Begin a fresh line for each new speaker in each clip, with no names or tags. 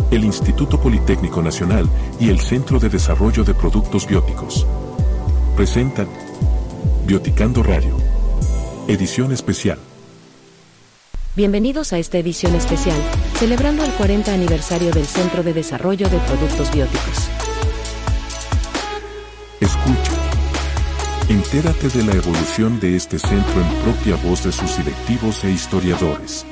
el Instituto Politécnico Nacional y el Centro de Desarrollo de Productos Bióticos presentan Bioticando Radio, edición especial.
Bienvenidos a esta edición especial, celebrando el 40 aniversario del Centro de Desarrollo de Productos Bióticos.
Escucha. Entérate de la evolución de este centro en propia voz de sus directivos e historiadores.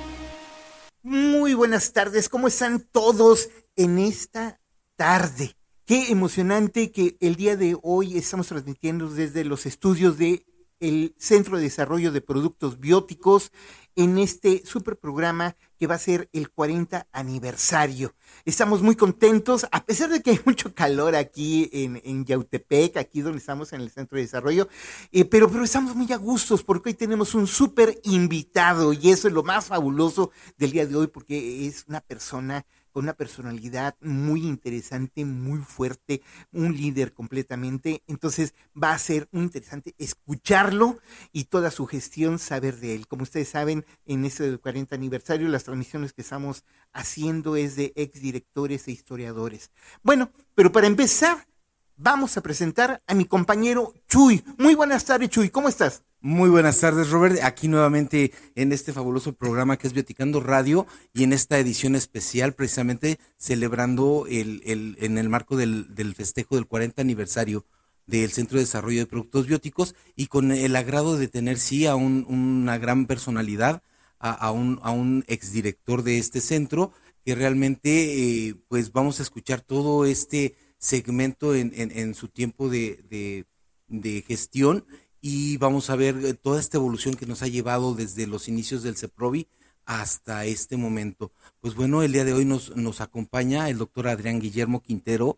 Muy buenas tardes, ¿cómo están todos en esta tarde? Qué emocionante que el día de hoy estamos transmitiendo desde los estudios de el Centro de Desarrollo de Productos Bióticos en este super programa que va a ser el 40 aniversario. Estamos muy contentos, a pesar de que hay mucho calor aquí en Yautepec, aquí donde estamos en el Centro de Desarrollo, pero estamos muy a gustos porque hoy tenemos un súper invitado y eso es lo más fabuloso del día de hoy porque es una persona con una personalidad muy interesante, muy fuerte, un líder completamente. Entonces va a ser muy interesante escucharlo y toda su gestión, saber de él. Como ustedes saben, en este 40 aniversario, las transmisiones que estamos haciendo es de exdirectores e historiadores. Bueno, pero para empezar, vamos a presentar a mi compañero Chuy. Muy buenas tardes, Chuy, ¿cómo estás?
Muy buenas tardes, Robert, aquí nuevamente en este fabuloso programa que es Bioticando Radio y en esta edición especial precisamente celebrando en el marco del festejo del 40 aniversario del Centro de Desarrollo de Productos Bióticos y con el agrado de tener sí a una gran personalidad, a un exdirector de este centro que realmente pues vamos a escuchar todo este segmento en su tiempo de gestión. Y vamos a ver toda esta evolución que nos ha llevado desde los inicios del CEPROBI hasta este momento. Pues bueno, el día de hoy nos acompaña el doctor Adrián Guillermo Quintero.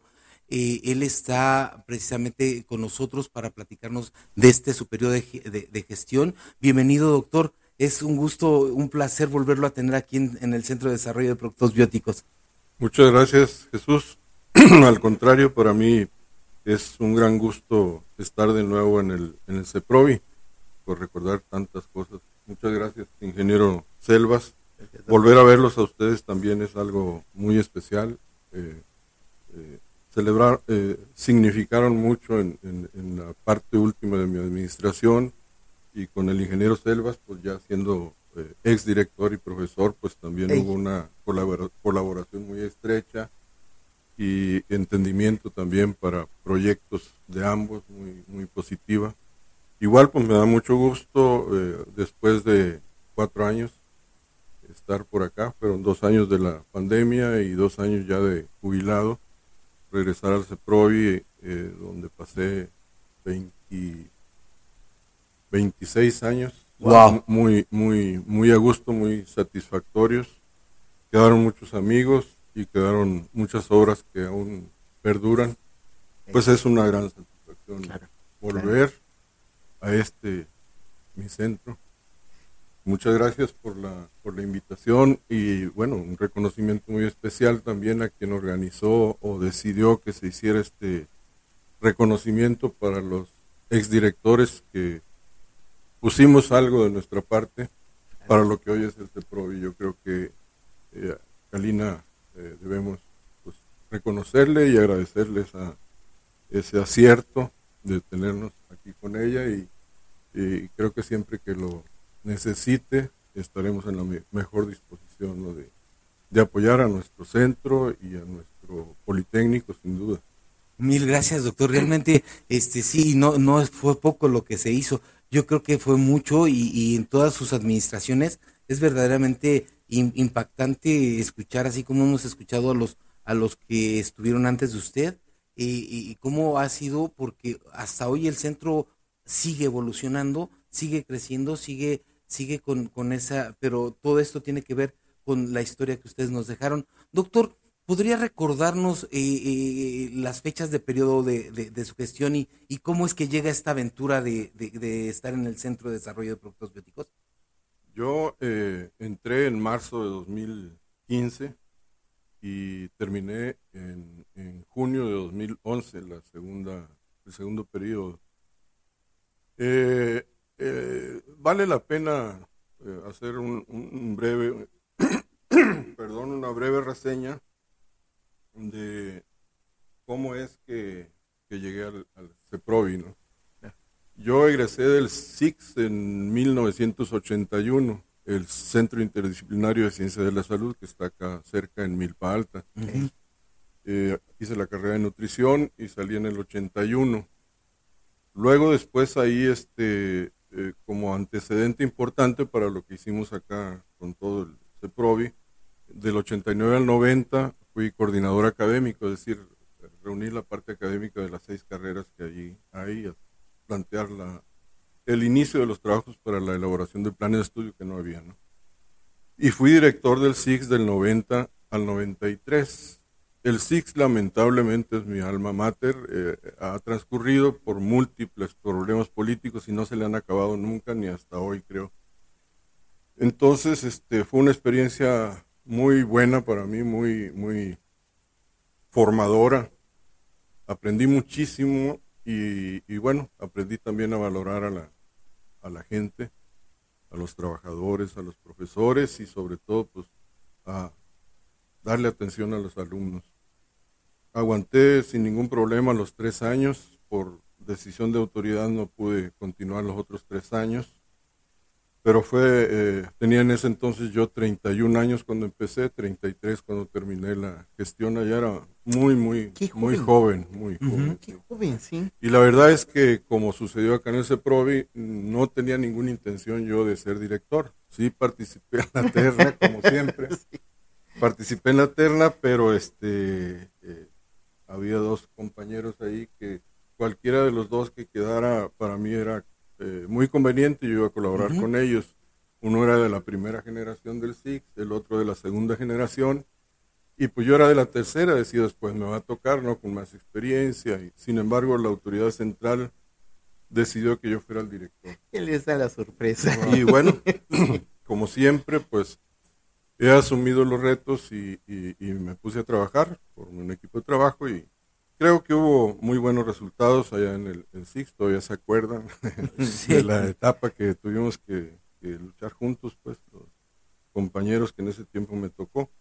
Él está precisamente con nosotros para platicarnos de este su periodo de gestión. Bienvenido, doctor. Es un gusto, un placer volverlo a tener aquí en el Centro de Desarrollo de Productos Bióticos.
Muchas gracias, Jesús. Al contrario, para mí es un gran gusto estar de nuevo en el CEPROBI, por recordar tantas cosas. Muchas gracias, ingeniero Selvas. Volver a verlos a ustedes también es algo muy especial. Significaron mucho en la parte última de mi administración, y con el ingeniero Selvas, pues ya siendo exdirector y profesor, pues también hubo una colaboración muy estrecha y entendimiento también para proyectos de ambos, muy, muy positiva. Igual pues me da mucho gusto, después de 4 años, estar por acá. Fueron 2 años de la pandemia y 2 años ya de jubilado, regresar al CEPROBI, donde pasé 26 años.
Wow.
Muy, muy, muy a gusto, muy satisfactorios. Quedaron muchos amigos y quedaron muchas obras que aún perduran. Pues es una gran satisfacción volver a mi centro. Muchas gracias por la invitación y bueno, un reconocimiento muy especial también a quien organizó o decidió que se hiciera este reconocimiento para los exdirectores que pusimos algo de nuestra parte para lo que hoy es el CEPROBI. Yo creo que Galina debemos pues reconocerle y agradecerles a ese acierto de tenernos aquí con ella y creo que siempre que lo necesite estaremos en la mejor disposición, ¿no?, de apoyar a nuestro centro y a nuestro Politécnico, sin duda.
Mil gracias, doctor. Realmente, sí, no fue poco lo que se hizo. Yo creo que fue mucho y en todas sus administraciones es verdaderamente impactante escuchar, así como hemos escuchado a los que estuvieron antes de usted, y cómo ha sido, porque hasta hoy el centro sigue evolucionando, sigue creciendo, sigue con esa, pero todo esto tiene que ver con la historia que ustedes nos dejaron. Doctor, ¿podría recordarnos las fechas de periodo de su gestión y cómo es que llega esta aventura de estar en el Centro de Desarrollo de Productos Bióticos?
Yo entré en marzo de 2015 y terminé en junio de 2011, el segundo periodo. Vale la pena hacer un breve, una breve reseña de cómo es que llegué al CEPROVI, ¿no? Yo egresé del SICS en 1981, el Centro Interdisciplinario de Ciencias de la Salud, que está acá cerca en Milpa Alta. Hice la carrera de nutrición y salí en el 81. Luego después ahí, como antecedente importante para lo que hicimos acá con todo el CEPROVI, del 89 al 90 fui coordinador académico, es decir, reuní la parte académica de las 6 carreras que allí hay, plantear el inicio de los trabajos para la elaboración de planes de estudio que no había, ¿no? Y fui director del SICS del 90 al 93. El SICS lamentablemente es mi alma mater, ha transcurrido por múltiples problemas políticos y no se le han acabado nunca, ni hasta hoy creo. Entonces fue una experiencia muy buena para mí, muy formadora. Aprendí muchísimo y bueno, aprendí también a valorar a la gente, a los trabajadores, a los profesores y sobre todo pues a darle atención a los alumnos. Aguanté sin ningún problema los 3 años, por decisión de autoridad no pude continuar los otros 3 años, pero tenía en ese entonces yo 31 años cuando empecé, 33 cuando terminé la gestión. Allá era muy joven.
Qué joven, sí.
Y la verdad es que, como sucedió acá en el CEPROVI, no tenía ninguna intención yo de ser director. Sí participé en la terna, como siempre. Sí. Participé en la terna, pero había 2 compañeros ahí que cualquiera de los 2 que quedara para mí era muy conveniente, yo iba a colaborar con ellos. Uno era de la primera generación del SICS, el otro de la segunda generación, y pues yo era de la tercera, decía después me va a tocar, ¿no? Con más experiencia, y sin embargo la autoridad central decidió que yo fuera el director.
Él les da la sorpresa.
Y bueno, como siempre, pues he asumido los retos y me puse a trabajar por un equipo de trabajo y creo que hubo muy buenos resultados allá en el SICS, todavía se acuerdan de la etapa que tuvimos que luchar juntos, pues los compañeros que en ese tiempo me tocó.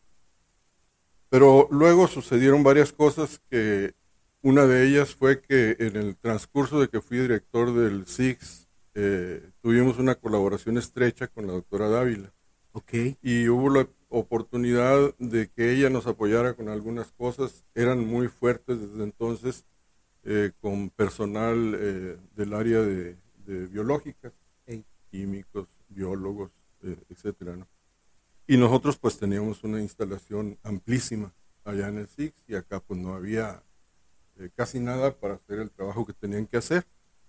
Pero luego sucedieron varias cosas, que una de ellas fue que en el transcurso de que fui director del SICS, tuvimos una colaboración estrecha con la doctora Dávila.
Okay.
Y hubo la oportunidad de que ella nos apoyara con algunas cosas. Eran muy fuertes desde entonces, con personal del área de biológicas, químicos, biólogos, etcétera, ¿no? Y nosotros pues teníamos una instalación amplísima allá en el SICS y acá pues no había casi nada para hacer el trabajo que tenían que hacer.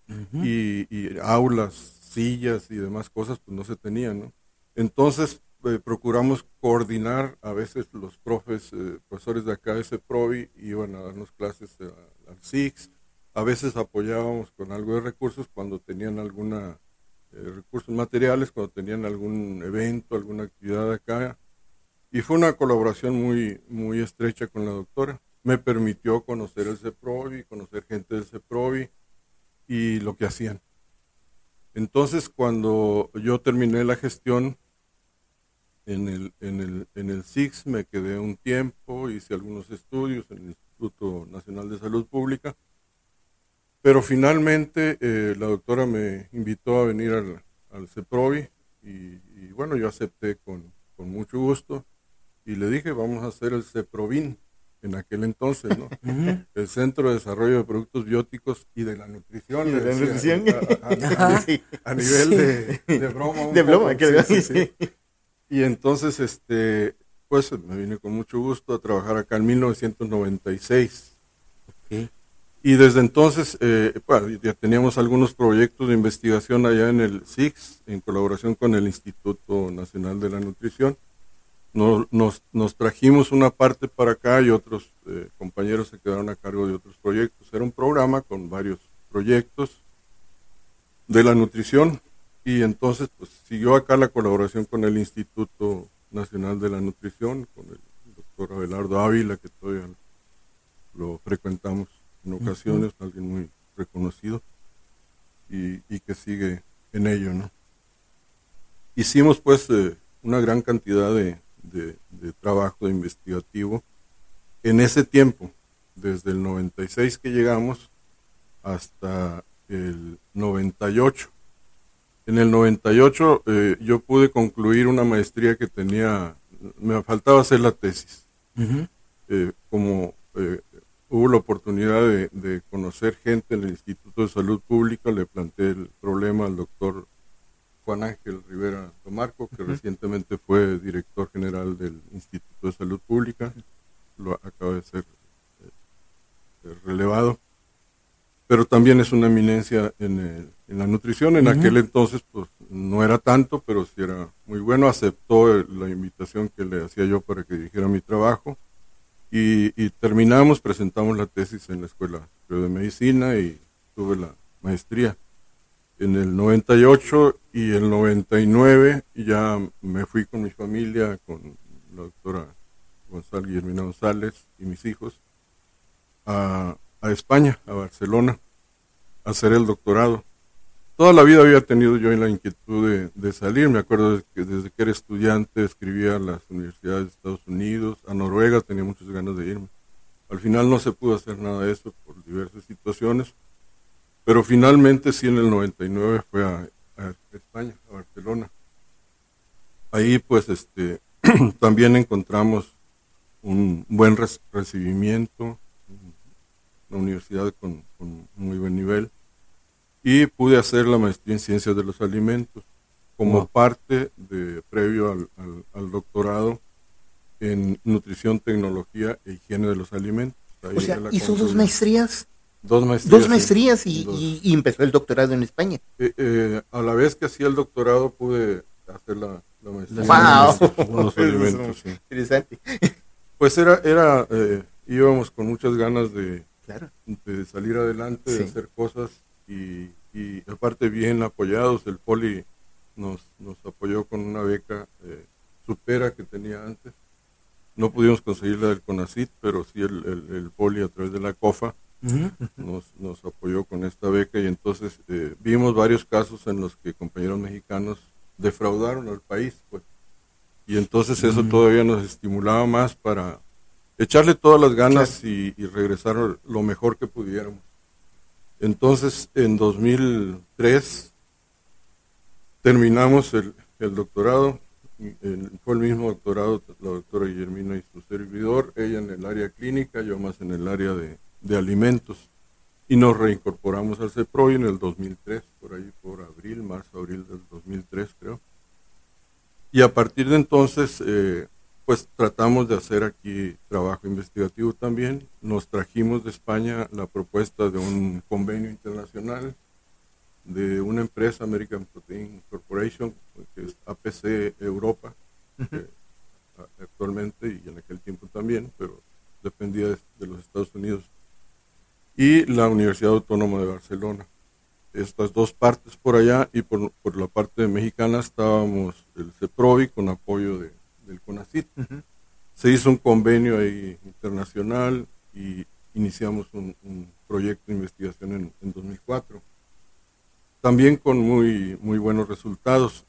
Y aulas, sillas y demás cosas pues no se tenían, ¿no? Entonces procuramos coordinar, a veces los profesores de acá de CEPROVI iban a darnos clases al SICS, a veces apoyábamos con algo de recursos cuando tenían recursos materiales, cuando tenían algún evento, alguna actividad acá, y fue una colaboración muy estrecha con la doctora. Me permitió conocer el CEPROVI, conocer gente del CEPROVI y lo que hacían. Entonces, cuando yo terminé la gestión en el SICS, me quedé un tiempo, hice algunos estudios en el Instituto Nacional de Salud Pública, pero finalmente la doctora me invitó a venir al CEPROVI y bueno, yo acepté con mucho gusto y le dije, vamos a hacer el CEPROVIN en aquel entonces, ¿no? El Centro de Desarrollo de Productos Bióticos y de la Nutrición.
¿Y de la nutrición?
A nivel de broma.
De broma, creo. Sí.
Y entonces, pues me vine con mucho gusto a trabajar acá en 1996.
Okay.
Y desde entonces, bueno, ya teníamos algunos proyectos de investigación allá en el SICS, en colaboración con el Instituto Nacional de la Nutrición. Nos trajimos una parte para acá y otros compañeros se quedaron a cargo de otros proyectos. Era un programa con varios proyectos de la nutrición y entonces pues siguió acá la colaboración con el Instituto Nacional de la Nutrición, con el doctor Abelardo Ávila, que todavía lo frecuentamos en ocasiones, alguien muy reconocido y que sigue en ello, ¿no? Hicimos pues una gran cantidad de trabajo investigativo en ese tiempo, desde el 96 que llegamos hasta el 98. En el 98 yo pude concluir una maestría que tenía, me faltaba hacer la tesis. Como hubo la oportunidad de conocer gente en el Instituto de Salud Pública, le planteé el problema al doctor Juan Ángel Rivera Tomarco, que recientemente fue director general del Instituto de Salud Pública, lo acaba de ser relevado, pero también es una eminencia en la nutrición. En aquel entonces pues no era tanto, pero sí era muy bueno. Aceptó la invitación que le hacía yo para que dirigiera mi trabajo, y terminamos, presentamos la tesis en la Escuela Superior de Medicina y tuve la maestría. En el 98 y el 99 ya me fui con mi familia, con la doctora Guillermina González y mis hijos, a España, a Barcelona, a hacer el doctorado. Toda la vida había tenido yo la inquietud de salir. Me acuerdo que desde que era estudiante escribía a las universidades de Estados Unidos, a Noruega tenía muchas ganas de irme. Al final no se pudo hacer nada de eso por diversas situaciones, pero finalmente sí, en el 99 fue a España, a Barcelona. Ahí pues también encontramos un buen recibimiento, una universidad con muy buen nivel, y pude hacer la maestría en Ciencias de los Alimentos como parte previo al doctorado en Nutrición, Tecnología e Higiene de los Alimentos. Ahí
o sea, hizo dos maestrías.
Dos maestrías.
Dos maestrías y empezó el doctorado en España.
A la vez que hacía el doctorado pude hacer la maestría
¡Wow!
en los alimentos. Sí.
Interesante.
Pues íbamos con muchas ganas de salir adelante, de hacer cosas, y aparte bien apoyados. El Poli nos apoyó con una beca Supera que tenía antes. No pudimos conseguir la del CONACYT, pero sí el Poli a través de la COFA nos apoyó con esta beca, y entonces vimos varios casos en los que compañeros mexicanos defraudaron al país, pues, y entonces eso todavía nos estimulaba más para echarle todas las ganas y regresar lo mejor que pudiéramos. Entonces en 2003 terminamos el doctorado. Fue el mismo doctorado, la doctora Guillermina y su servidor, ella en el área clínica, yo más en el área de alimentos, y nos reincorporamos al CEPROI en el 2003, por ahí por marzo-abril del 2003 creo, y a partir de entonces pues tratamos de hacer aquí trabajo investigativo también. Nos trajimos de España la propuesta de un convenio internacional de una empresa, American Protein Corporation, que es APC Europa, actualmente, y en aquel tiempo también, pero dependía de los Estados Unidos, y la Universidad Autónoma de Barcelona. Estas dos partes por allá, y por la parte mexicana estábamos el CEPROVI con apoyo del CONACYT. Se hizo un convenio ahí internacional y iniciamos un proyecto de investigación en 2004. También con muy buenos resultados.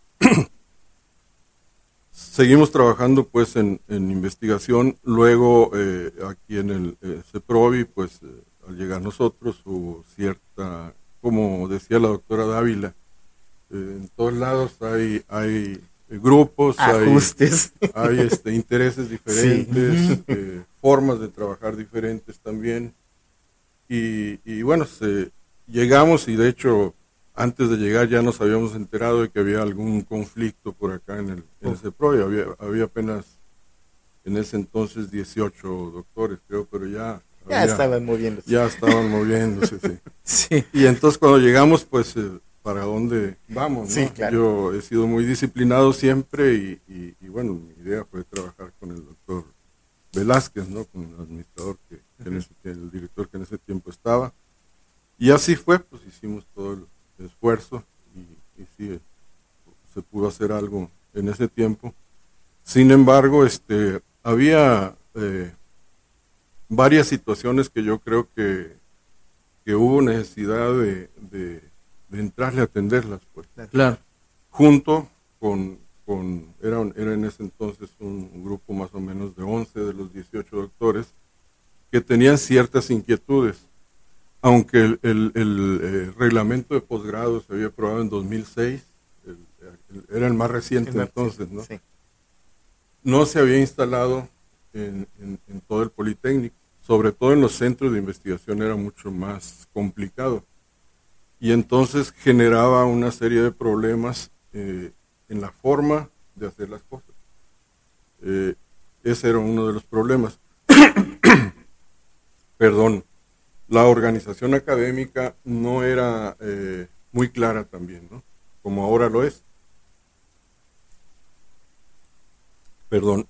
Seguimos trabajando pues en investigación. Luego aquí en el CEPROVI, pues al llegar nosotros hubo cierta, como decía la doctora Dávila, en todos lados hay grupos, ajustes, hay intereses diferentes, formas de trabajar diferentes también, y bueno, llegamos, y de hecho antes de llegar ya nos habíamos enterado de que había algún conflicto por acá en el CEPROI. Había apenas en ese entonces 18 doctores, creo, pero ya
estaban moviéndose.
Ya estaban moviéndose, sí. Sí. Y entonces cuando llegamos, pues, ¿para dónde vamos? ¿No?
Sí, claro.
Yo he sido muy disciplinado siempre, y bueno, mi idea fue trabajar con el doctor Velázquez, ¿no? Con el administrador, el director que en ese tiempo estaba. Y así fue, pues hicimos todo el esfuerzo, y sí, se pudo hacer algo en ese tiempo. Sin embargo, había varias situaciones que yo creo que hubo necesidad de entrarle a atenderlas, pues.
Claro.
Junto con era en ese entonces un grupo más o menos de 11 de los 18 doctores, que tenían ciertas inquietudes, aunque el reglamento de posgrado se había aprobado en 2006, era el más reciente entonces, ¿no? Sí. No se había instalado en todo el Politécnico, sobre todo en los centros de investigación era mucho más complicado, y entonces generaba una serie de problemas en la forma de hacer las cosas. Ese era uno de los problemas. Perdón, la organización académica no era muy clara también, ¿no? Como ahora lo es. Perdón.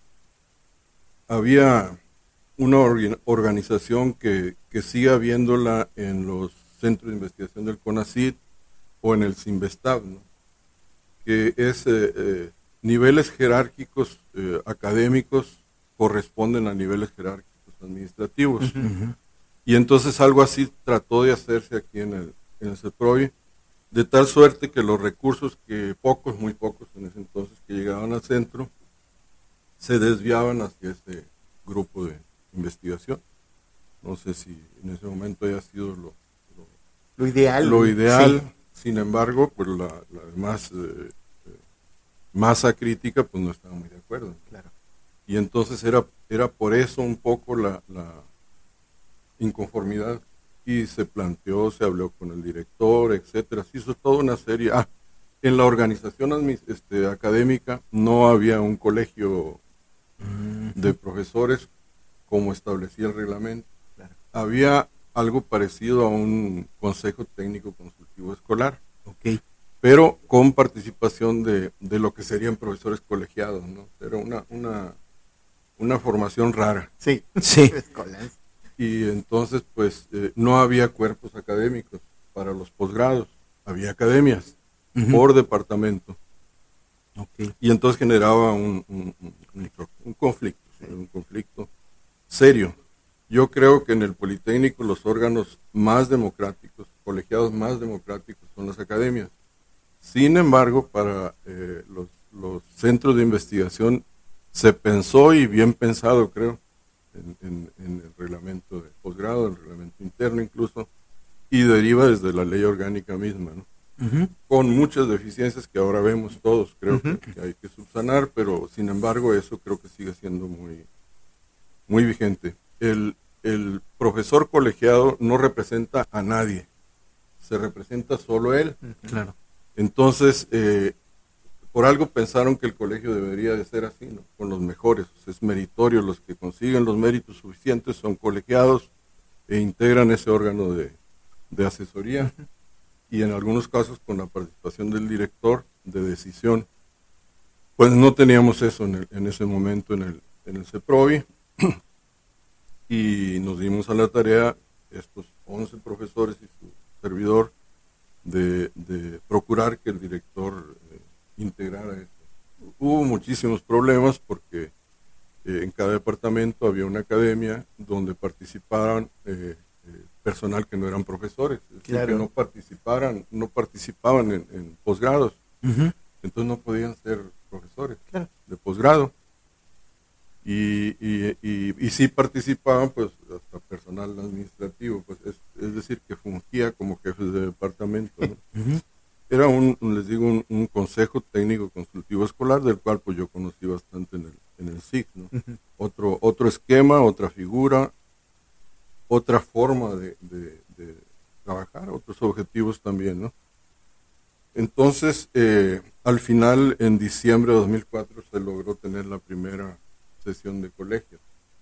Había una organización que sigue habiéndola en los centros de investigación del CONACYT o en el CINVESTAB, ¿no? Que es niveles jerárquicos académicos corresponden a niveles jerárquicos administrativos. Uh-huh. Y entonces algo así trató de hacerse aquí en el CEPROVI, de tal suerte que los recursos que muy pocos en ese entonces, que llegaban al centro, se desviaban hacia este grupo de investigación. No sé si en ese momento haya sido
lo ideal.
Lo ideal, sí. Sin embargo, pues la demás masa crítica pues no estaba muy de acuerdo.
Claro.
Y entonces era por eso un poco la inconformidad, y se planteó, se habló con el director, etcétera. Se hizo toda una serie. En la organización académica no había un colegio de profesores como establecía el reglamento.
Claro.
Había algo parecido a un consejo técnico consultivo escolar,
okay,
pero con participación de lo que serían profesores colegiados, ¿no? Era una formación rara.
Sí.
Y entonces pues no había cuerpos académicos para los posgrados, había academias por departamento.
Okay.
Y entonces generaba un conflicto, ¿sí? Un conflicto serio. Yo creo que en el Politécnico los órganos más democráticos, colegiados más democráticos, son las academias. Sin embargo, para los centros de investigación se pensó, y bien pensado creo, en el reglamento de posgrado, el reglamento interno incluso, y deriva desde la ley orgánica misma, ¿no?
Uh-huh.
Con muchas deficiencias que ahora vemos todos, creo que hay que subsanar, pero sin embargo eso creo que sigue siendo muy, muy vigente. El profesor colegiado no representa a nadie, se representa solo él.
Claro.
Entonces, por algo pensaron que el colegio debería de ser así, ¿no? Con los mejores, es meritorio, los que consiguen los méritos suficientes son colegiados e integran ese órgano de asesoría. Y en algunos casos con la participación del director de decisión. Pues no teníamos eso en ese momento en el CEPROVI, y nos dimos a la tarea, estos 11 profesores y su servidor, de procurar que el director integrara esto. Hubo muchísimos problemas porque en cada departamento había una academia donde participaban personal que no eran profesores, es decir,
claro,
que no participaban en posgrados.
Uh-huh.
Entonces no podían ser profesores,
claro,
de posgrado. Y sí participaban, pues, hasta personal administrativo, pues, es decir, que fungía como jefes de departamento, ¿no?
Uh-huh.
Era un consejo técnico consultivo escolar, del cual pues yo conocí bastante en el SIC, ¿no? Uh-huh. Otro esquema, otra figura, otra forma de trabajar, otros objetivos también, ¿no? Entonces, al final, en diciembre de 2004, se logró tener la primera sesión de colegio.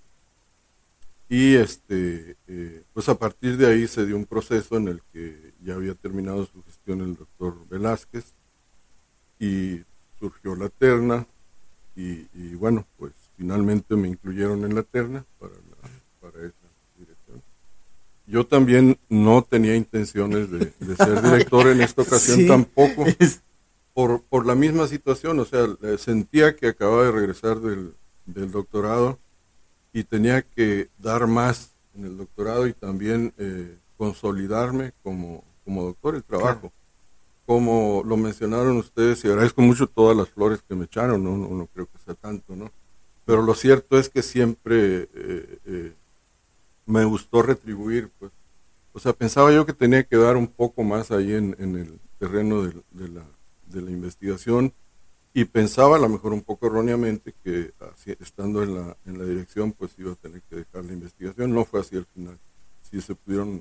Y pues a partir de ahí se dio un proceso en el que ya había terminado su gestión el doctor Velázquez, y surgió la terna, y bueno, pues finalmente me incluyeron en la terna para esa dirección. Yo también no tenía intenciones de ser director en esta ocasión, sí, tampoco, por la misma situación. O sea, sentía que acababa de regresar del doctorado y tenía que dar más en el doctorado y también consolidarme como doctor, el trabajo. Claro. Como lo mencionaron ustedes, y agradezco mucho todas las flores que me echaron, no creo que sea tanto, ¿no? Pero lo cierto es que siempre me gustó retribuir, pues. O sea, pensaba yo que tenía que dar un poco más ahí en el terreno de la investigación, y pensaba a lo mejor un poco erróneamente que estando en la dirección pues iba a tener que dejar la investigación. No fue así al final. Sí se pudieron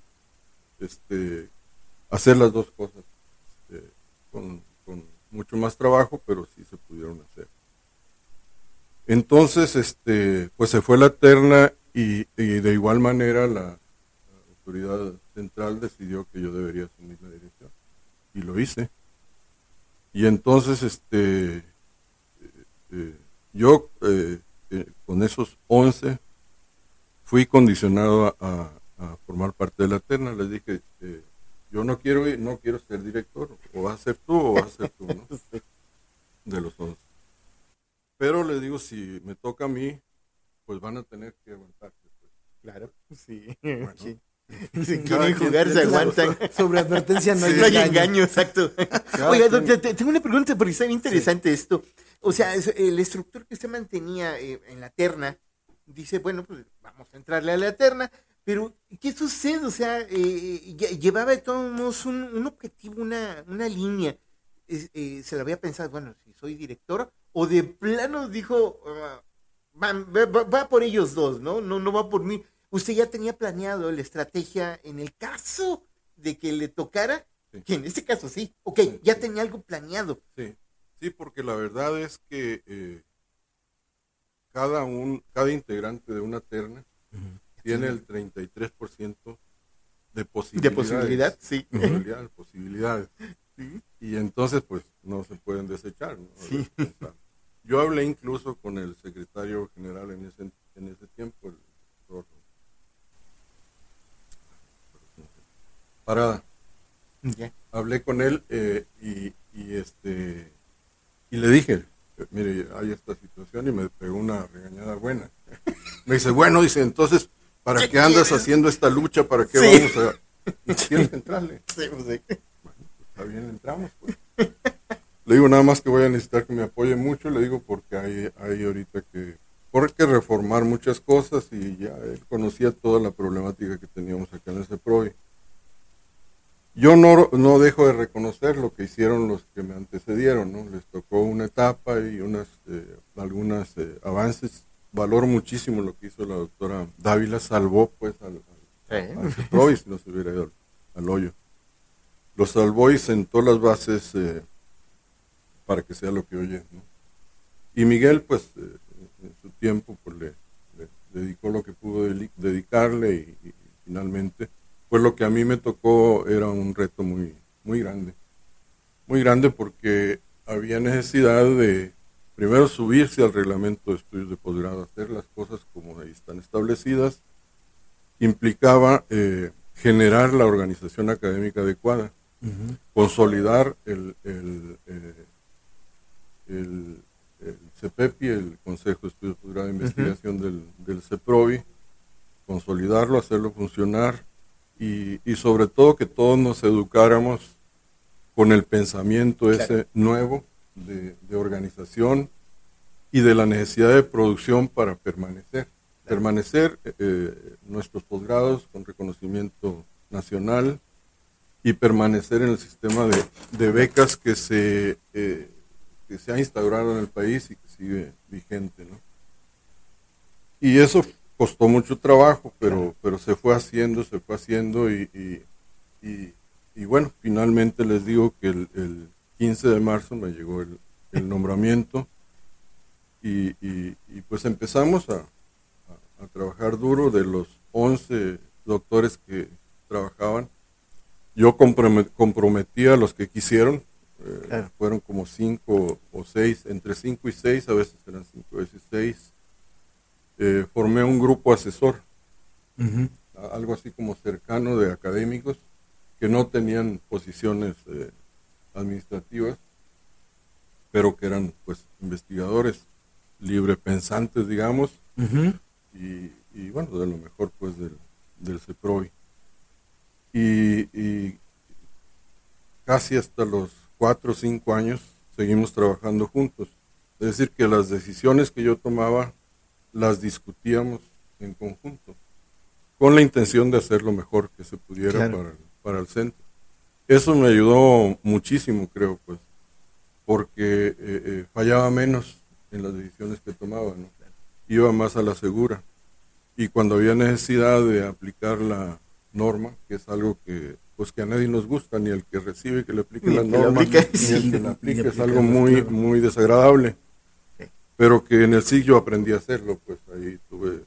hacer las dos cosas con mucho más trabajo, pero sí se pudieron hacer. Entonces, pues se fue la terna y de igual manera la autoridad central decidió que yo debería asumir la dirección, y lo hice. Y entonces, yo con esos 11 fui condicionado a formar parte de la terna. Les dije, yo no quiero ser director, o vas a ser tú o vas a ser tú, ¿no? De los 11. Pero les digo, si me toca a mí, pues van a tener que aguantarse. Pues.
Claro, sí.
Bueno,
sí. Si quieren jugar, se aguantan.
Sobre advertencia no hay
No hay
engaño.
engaño, exacto. Oiga, tengo una pregunta porque está bien interesante esto. O sea, el instructor que usted mantenía en la terna dice, bueno, pues vamos a entrarle a la terna, pero ¿qué sucede? O sea, llevaba de todos modos un objetivo, una línea. Se lo había pensado, bueno, si soy director, o de plano dijo, va por ellos dos, ¿no? No va por mí. Usted ya tenía planeado la estrategia en el caso de que le tocara,
sí.
Que en este caso sí, ok, ya tenía algo planeado.
Sí, porque la verdad es que cada integrante de una terna tiene el 33% de posibilidades.
De posibilidad, sí.
Posibilidades.
Sí.
Y entonces, pues, no se pueden desechar, ¿no?
Sí.
Yo hablé incluso con el secretario general en ese tiempo, el doctor Parada.
Ya.
Hablé con él y le dije, mire, hay esta situación, y me pegó una regañada buena. Me dice, bueno, dice, entonces, ¿para qué andas haciendo esta lucha? ¿Para qué vamos a... ¿Tienes que entrarle?
Sí, pues sí.
Bueno, pues está bien, entramos, pues. Le digo, nada más que voy a necesitar que me apoye mucho, le digo, porque hay ahorita que reformar muchas cosas, y ya él conocía toda la problemática que teníamos acá en el CEPROVI. Yo no dejo de reconocer lo que hicieron los que me antecedieron, ¿no? Les tocó una etapa y algunos avances. Valoro muchísimo lo que hizo la doctora Dávila, salvó pues al CEPROVI, si no se hubiera ido al hoyo. Lo salvó y sentó las bases para que sea lo que hoy es, ¿no? Y Miguel, pues, en su tiempo, pues le dedicó lo que pudo dedicarle, y finalmente, pues lo que a mí me tocó era un reto muy, muy grande. Muy grande porque había necesidad de, primero, subirse al reglamento de estudios de posgrado, hacer las cosas como ahí están establecidas. Implicaba generar la organización académica adecuada, consolidar el CEPEPI, el Consejo de Estudios de Posgrado de Investigación del CEPROVI, consolidarlo, hacerlo funcionar, y sobre todo que todos nos educáramos con el pensamiento ese nuevo de organización y de la necesidad de producción para permanecer nuestros posgrados con reconocimiento nacional, y permanecer en el sistema de becas que se ha instaurado en el país y que sigue vigente, ¿no? Y eso costó mucho trabajo, pero se fue haciendo, y bueno, finalmente les digo que el 15 de marzo me llegó el nombramiento, y pues empezamos a trabajar duro. De los 11 doctores que trabajaban, yo comprometí a los que quisieron, fueron como 5 o 6, entre 5 y 6, a veces eran 5 veces 6. Formé un grupo asesor, algo así como cercano, de académicos que no tenían posiciones administrativas, pero que eran pues investigadores librepensantes, digamos, y bueno, de lo mejor pues del CEPROVI. Y casi hasta los 4 o 5 años seguimos trabajando juntos. Es decir, que las decisiones que yo tomaba las discutíamos en conjunto. con la intención de hacer lo mejor que se pudiera
Claro.
para el centro. Eso me ayudó muchísimo, creo, pues, porque fallaba menos en las decisiones que tomaba, ¿no? Iba más a la segura. Y cuando había necesidad de aplicar la norma, que es algo que pues que a nadie nos gusta, ni el que recibe que le aplique
Ni
la
el que la
norma,
aplica,
ni
sí.
el que la aplique, es algo
aplicarlos,
muy,
claro.
muy desagradable.
Sí.
Pero que en el SIG yo aprendí a hacerlo, pues ahí tuve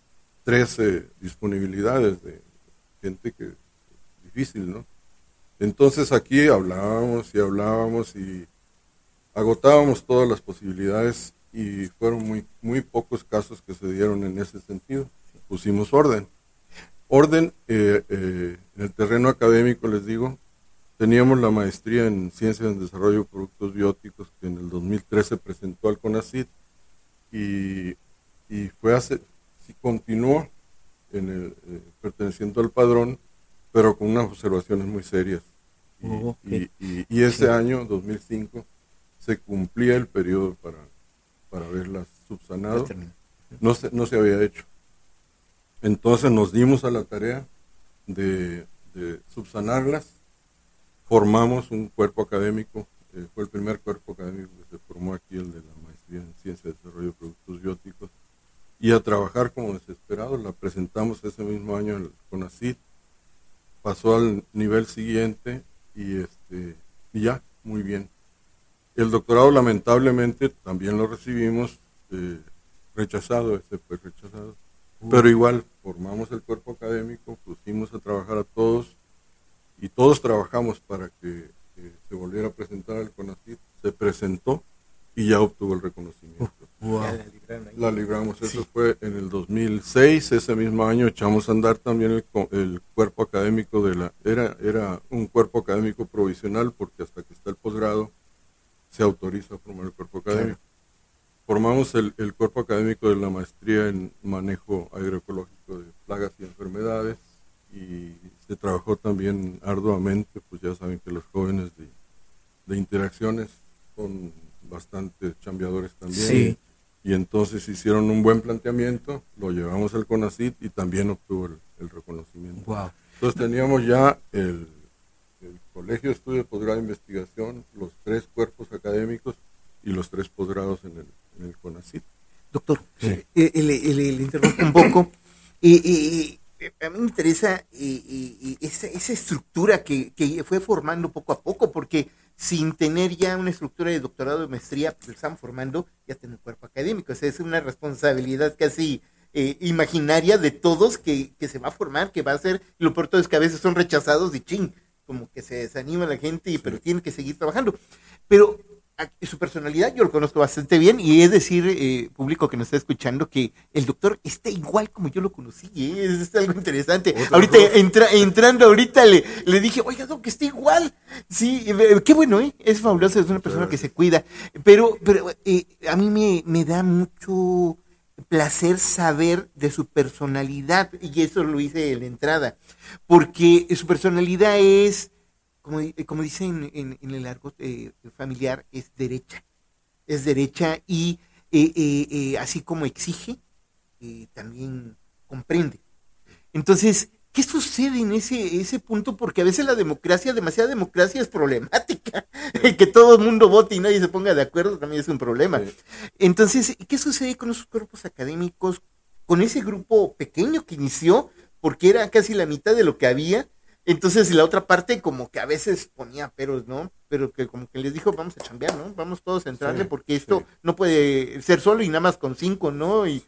13 disponibilidades de gente que difícil, ¿no? Entonces aquí hablábamos y agotábamos todas las posibilidades y fueron muy, muy pocos casos que se dieron en ese sentido. Pusimos orden. Orden en el terreno académico, les digo, teníamos la maestría en Ciencias en Desarrollo de Productos Bióticos que en el 2013 presentó al CONACYT y sí, continuó perteneciendo al padrón, pero con unas observaciones muy serias. Y ese año, 2005, se cumplía el periodo para haberlas subsanado. No se había hecho. Entonces nos dimos a la tarea de subsanarlas, formamos un cuerpo académico, fue el primer cuerpo académico que se formó aquí, el de la maestría en Ciencia de Desarrollo de Productos Bióticos, y a trabajar como desesperados. La presentamos ese mismo año al CONACYT, pasó al nivel siguiente y ya, muy bien. El doctorado lamentablemente también lo recibimos rechazado, ese fue rechazado. Pero igual, formamos el cuerpo académico, pusimos a trabajar a todos y todos trabajamos para que se volviera a presentar al CONACYT. Se presentó y ya obtuvo el reconocimiento.
Wow.
Ya la libraron ahí.
La libramos, eso
Sí.
fue en el 2006, ese mismo año echamos a andar también el cuerpo académico era un cuerpo académico provisional porque hasta que está el posgrado se autoriza a formar el cuerpo académico.
Claro.
Formamos el cuerpo académico de la maestría en manejo agroecológico de plagas y enfermedades y se trabajó también arduamente, pues ya saben que los jóvenes de interacciones son bastante chambeadores también.
Sí.
Y entonces hicieron un buen planteamiento, lo llevamos al CONACYT y también obtuvo el reconocimiento.
Wow.
Entonces teníamos ya el Colegio de Estudio de Posgrado de Investigación, los 3 cuerpos académicos y los 3 posgrados en el CONACYT.
Doctor,
Sí.
le interrumpo un poco. A mí me interesa esa estructura que fue formando poco a poco, porque sin tener ya una estructura de doctorado de maestría, pues están formando ya tienen un cuerpo académico. O sea, es una responsabilidad casi imaginaria de todos que se va a formar, que va a ser, y lo peor todo es que a veces son rechazados y ching, como que se desanima la gente, pero tienen que seguir trabajando. Pero su personalidad yo lo conozco bastante bien y es decir, público que nos está escuchando, que el doctor está igual como yo lo conocí, es algo interesante. Ahorita entrando ahorita le dije, oiga, doc, que está igual. Sí, qué bueno, es fabuloso, es una persona que se cuida, pero a mí me da mucho placer saber de su personalidad, y eso lo hice en la entrada, porque su personalidad es, como dicen en el argot familiar, es derecha y así como exige, también comprende. Entonces, ¿qué sucede en ese punto? Porque a veces demasiada democracia es problemática. Que todo el mundo vote y nadie se ponga de acuerdo también es un problema.
Sí.
Entonces, ¿qué sucede con esos cuerpos académicos, con ese grupo pequeño que inició, porque era casi la mitad de lo que había? Entonces, la otra parte como que a veces ponía peros, ¿no? Pero que como que les dijo, vamos a chambear, ¿no? Vamos todos a entrarle,
Sí,
porque esto
sí.
no puede ser solo y nada más con 5, ¿no?
Sí.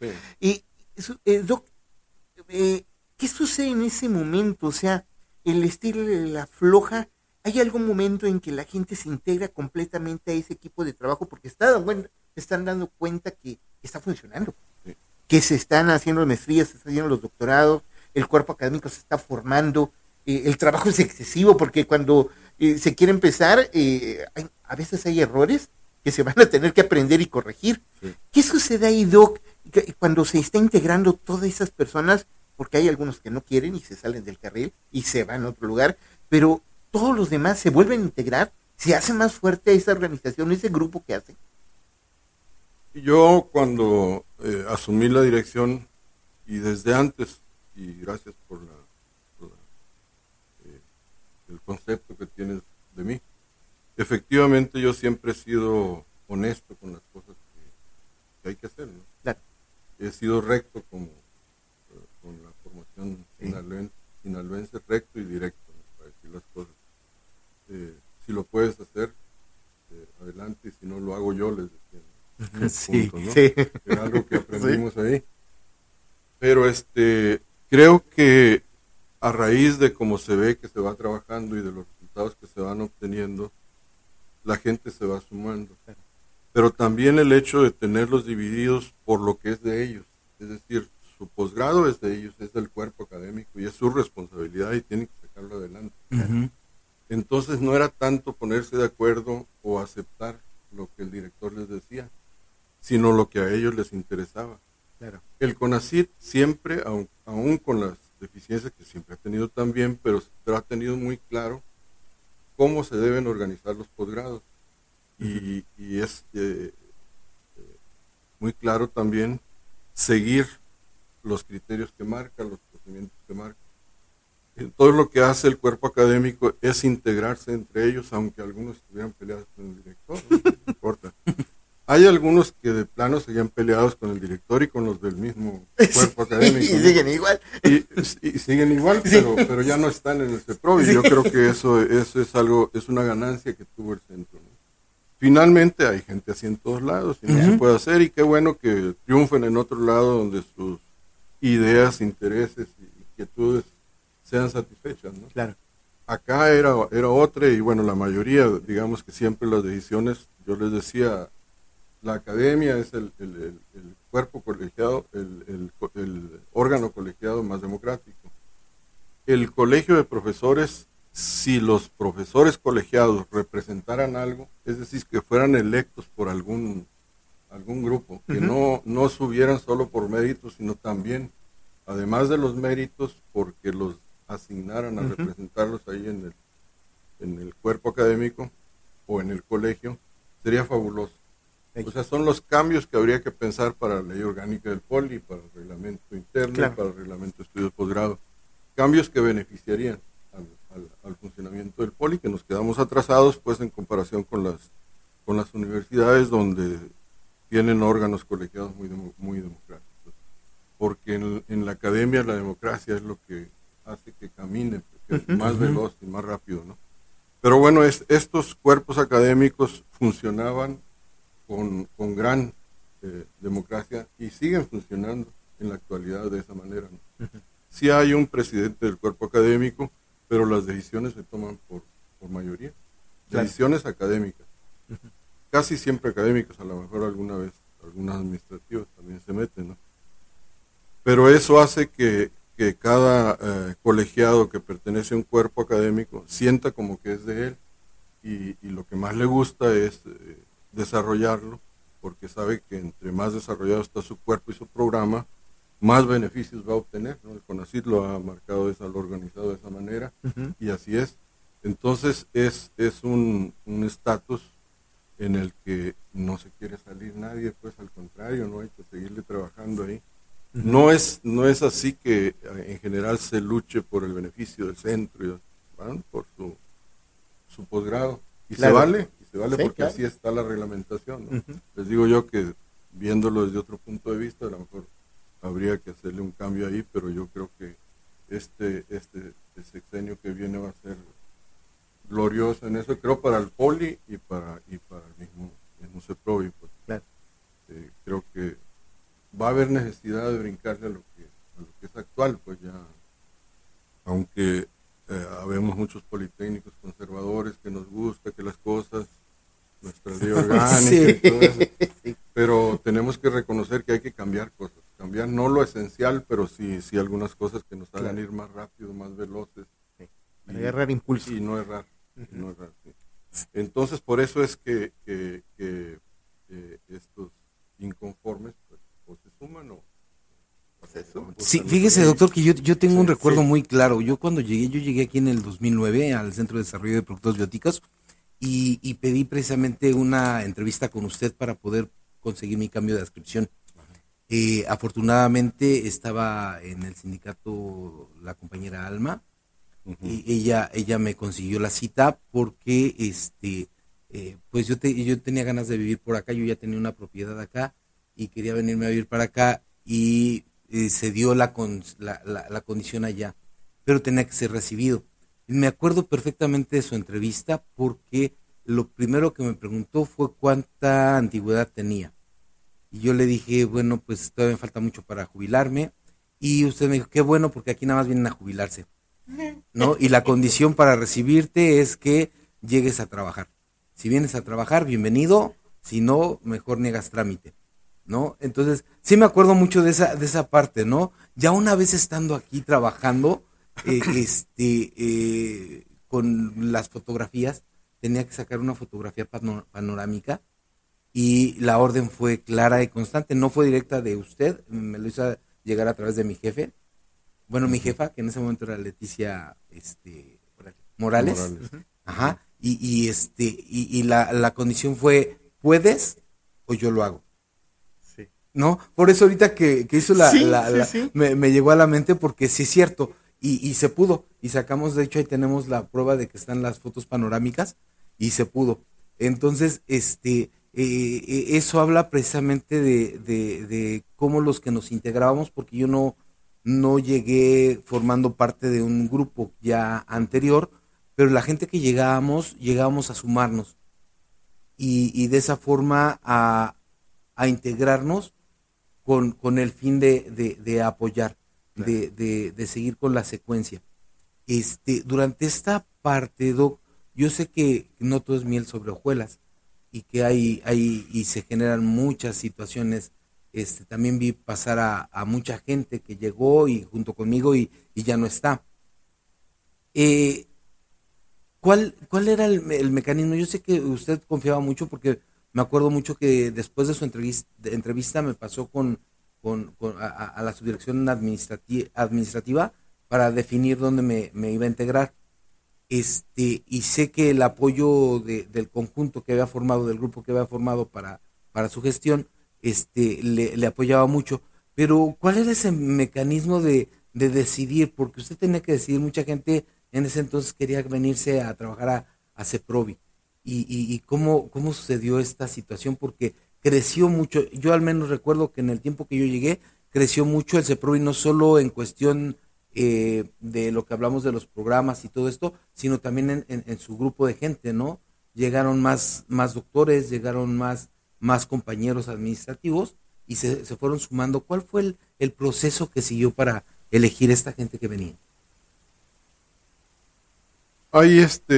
Doc, ¿qué sucede en ese momento? O sea, el estilo de la floja, ¿hay algún momento en que la gente se integra completamente a ese equipo de trabajo? Porque están dando cuenta que está funcionando,
Sí.
que se están haciendo maestrías, se están haciendo los doctorados, el cuerpo académico se está formando, el trabajo es excesivo, porque cuando se quiere empezar, a veces hay errores que se van a tener que aprender y corregir.
Sí.
¿Qué sucede ahí, Doc, cuando se está integrando todas esas personas? Porque hay algunos que no quieren y se salen del carril y se van a otro lugar, pero todos los demás se vuelven a integrar, se hace más fuerte esa organización, ese grupo que hace.
Yo cuando asumí la dirección y desde antes y gracias por el concepto que tienes de mí. Efectivamente, yo siempre he sido honesto con las cosas que hay que hacer, ¿no?
Claro.
He sido recto con la formación sinaloense, recto y directo, ¿no? Para decir las cosas. Si lo puedes hacer, adelante, y si no lo hago yo, les decía, ¿no?
Sí,
Punto, ¿no?
sí.
Era algo que aprendimos ahí. Pero creo que a raíz de cómo se ve que se va trabajando y de los resultados que se van obteniendo, la gente se va sumando. Pero también el hecho de tenerlos divididos por lo que es de ellos, es decir, su posgrado es de ellos, es del cuerpo académico y es su responsabilidad y tienen que sacarlo adelante.
Ujú.
Entonces no era tanto ponerse de acuerdo o aceptar lo que el director les decía, sino lo que a ellos les interesaba.
Claro.
El CONACYT siempre, aún con las deficiencias que siempre ha tenido también, pero ha tenido muy claro cómo se deben organizar los posgrados. Y es muy claro también seguir los criterios que marca, los procedimientos que marca. Todo lo que hace el cuerpo académico es integrarse entre ellos, aunque algunos estuvieran peleados con el director, no importa. Hay algunos que de plano seguían peleados con el director y con los del mismo cuerpo académico.
Y siguen igual.
Y siguen igual, pero ya no están en el CEPROV, y yo creo que eso es una ganancia que tuvo el centro, ¿no? Finalmente hay gente así en todos lados y no se puede hacer, y qué bueno que triunfen en otro lado donde sus ideas, intereses y inquietudes sean satisfechas, ¿no?
Claro.
Acá era otra, y bueno, la mayoría, digamos que siempre las decisiones, yo les decía, la academia es el cuerpo colegiado, el órgano colegiado más democrático. El colegio de profesores, si los profesores colegiados representaran algo, es decir, que fueran electos por algún grupo, que no subieran solo por méritos, sino también, además de los méritos, porque los asignaran a representarlos ahí en el cuerpo académico o en el colegio, sería fabuloso. O sea, son los cambios que habría que pensar para la ley orgánica del POLI, para el reglamento interno,
Claro.
para el reglamento de estudios de posgrado. Cambios que beneficiarían al funcionamiento del POLI, que nos quedamos atrasados pues en comparación con las universidades, donde tienen órganos colegiados muy democráticos. Porque en la academia la democracia es lo que hace que camine, que es más veloz y más rápido, ¿no? Pero bueno, estos cuerpos académicos funcionaban con gran democracia y siguen funcionando en la actualidad de esa manera, ¿no? Sí hay un presidente del cuerpo académico, pero las decisiones se toman por mayoría. Decisiones académicas. Casi siempre académicas, a lo mejor alguna vez, algunas administrativas también se meten, ¿no? Pero eso hace que cada colegiado que pertenece a un cuerpo académico sienta como que es de él, y lo que más le gusta es desarrollarlo, porque sabe que entre más desarrollado está su cuerpo y su programa, más beneficios va a obtener, ¿no? El CONACYT lo ha marcado, lo ha organizado de esa manera, y así es. Entonces es un estatus en el que no se quiere salir nadie, pues al contrario, no hay que seguirle trabajando ahí. No es así que en general se luche por el beneficio del centro, ¿van? Por su posgrado, y
Claro.
se vale
Sí,
porque
claro.
así está la reglamentación, ¿no? Les digo yo que viéndolo desde otro punto de vista, a lo mejor habría que hacerle un cambio ahí, pero yo creo que este sexenio que viene va a ser glorioso en eso, creo, para el POLI y para el mismo CEPROVI, pues.
Claro.
Creo que va a haber necesidad de brincarle a lo que es actual, pues ya, aunque habemos muchos politécnicos conservadores que nos gusta que las cosas, nuestra ley orgánica y todo eso, pero tenemos que reconocer que hay que cambiar cosas, cambiar no lo esencial, pero sí algunas cosas que nos hagan ir más rápido, más veloces,
Para agarrar impulso.
y no errar, sí. Entonces por eso es que estos inconformes pues, o se suman o se suman.
Sí, fíjese, doctor, que yo tengo un recuerdo
sí.
muy claro. Yo llegué aquí en el 2009 al Centro de Desarrollo de Productos Bióticos y pedí precisamente una entrevista con usted para poder conseguir mi cambio de adscripción. Afortunadamente estaba en el sindicato la compañera Alma, y ella me consiguió la cita porque pues yo tenía ganas de vivir por acá, yo ya tenía una propiedad acá y quería venirme a vivir para acá y se dio la condición allá, pero tenía que ser recibido. Y me acuerdo perfectamente de su entrevista porque lo primero que me preguntó fue cuánta antigüedad tenía. Y yo le dije, bueno, pues todavía me falta mucho para jubilarme. Y usted me dijo, qué bueno, porque aquí nada más vienen a jubilarse, ¿no? Y la condición para recibirte es que llegues a trabajar. Si vienes a trabajar, bienvenido. Si no, mejor niegas trámite, ¿no? Entonces, sí me acuerdo mucho de esa parte, ¿no? Ya una vez estando aquí trabajando, con las fotografías, tenía que sacar una fotografía panorámica y la orden fue clara y constante, no fue directa de usted, me lo hizo llegar a través de mi jefe, bueno, mi jefa, que en ese momento era Leticia Morales, ajá, y la condición fue, ¿puedes o yo lo hago?
Sí.
¿No? Por eso ahorita que hizo
sí.
Me llegó a la mente porque sí es cierto, y se pudo, y sacamos, de hecho ahí tenemos la prueba de que están las fotos panorámicas, y se pudo. Entonces, eso habla precisamente de cómo los que nos integrábamos, porque yo no llegué formando parte de un grupo ya anterior, pero la gente que llegábamos a sumarnos y de esa forma a integrarnos con el fin de apoyar, claro, de seguir con la secuencia. Durante esta parte, Doc, yo sé que no todo es miel sobre hojuelas y que hay y se generan muchas situaciones. También vi pasar a mucha gente que llegó y junto conmigo y ya no está. ¿Cuál era el mecanismo? Yo sé que usted confiaba mucho porque me acuerdo mucho que después de su entrevista me pasó a la subdirección administrativa para definir dónde me iba a integrar. Y sé que el apoyo del conjunto que había formado, del grupo que había formado para su gestión, le apoyaba mucho. Pero, ¿cuál era ese mecanismo de decidir? Porque usted tenía que decidir, mucha gente en ese entonces quería venirse a trabajar a CEPROVI. ¿Y cómo sucedió esta situación? Porque creció mucho. Yo al menos recuerdo que en el tiempo que yo llegué, creció mucho el CEPROVI, no solo en cuestión de lo que hablamos de los programas y todo esto, sino también en su grupo de gente, ¿no? Llegaron más doctores, llegaron más compañeros administrativos y se fueron sumando. ¿Cuál fue el proceso que siguió para elegir esta gente que venía?
Ahí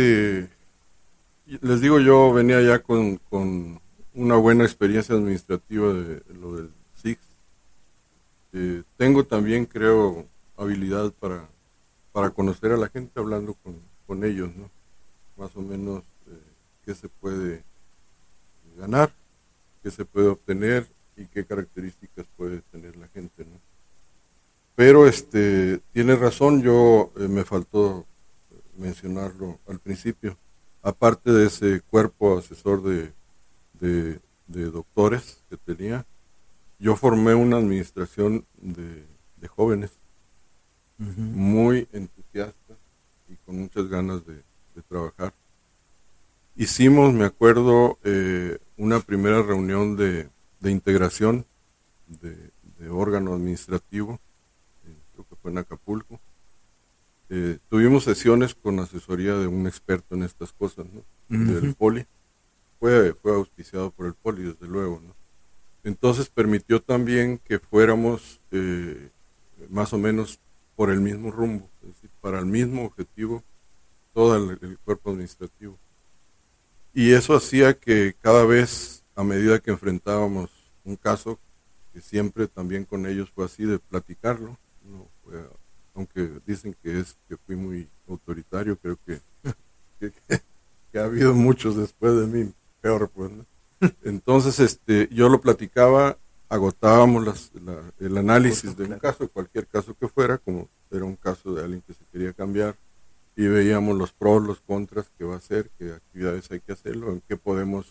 les digo, yo venía ya con una buena experiencia administrativa de lo del SIX. Tengo también, creo, habilidad para conocer a la gente hablando con ellos, ¿no? Más o menos qué se puede ganar, qué se puede obtener y qué características puede tener la gente, ¿no? Pero tiene razón, yo me faltó mencionarlo al principio. Aparte de ese cuerpo asesor de doctores que tenía, yo formé una administración de jóvenes muy entusiastas y con muchas ganas de trabajar. Hicimos, me acuerdo, una primera reunión de integración de órgano administrativo, creo que fue en Acapulco. Tuvimos sesiones con asesoría de un experto en estas cosas, ¿no? Del Poli. Fue auspiciado por el Poli, desde luego, ¿no? Entonces permitió también que fuéramos más o menos por el mismo rumbo, es decir, para el mismo objetivo, todo el cuerpo administrativo. Y eso hacía que cada vez, a medida que enfrentábamos un caso, que siempre también con ellos fue así, de platicarlo, ¿no? Aunque dicen que fui muy autoritario, creo que ha habido muchos después de mí, peor, pues, ¿no? Entonces, yo lo platicaba, agotábamos el análisis de un caso, cualquier caso que fuera, como era un caso de alguien que se quería cambiar, y veíamos los pros, los contras, qué va a hacer, qué actividades hay que hacerlo, en qué podemos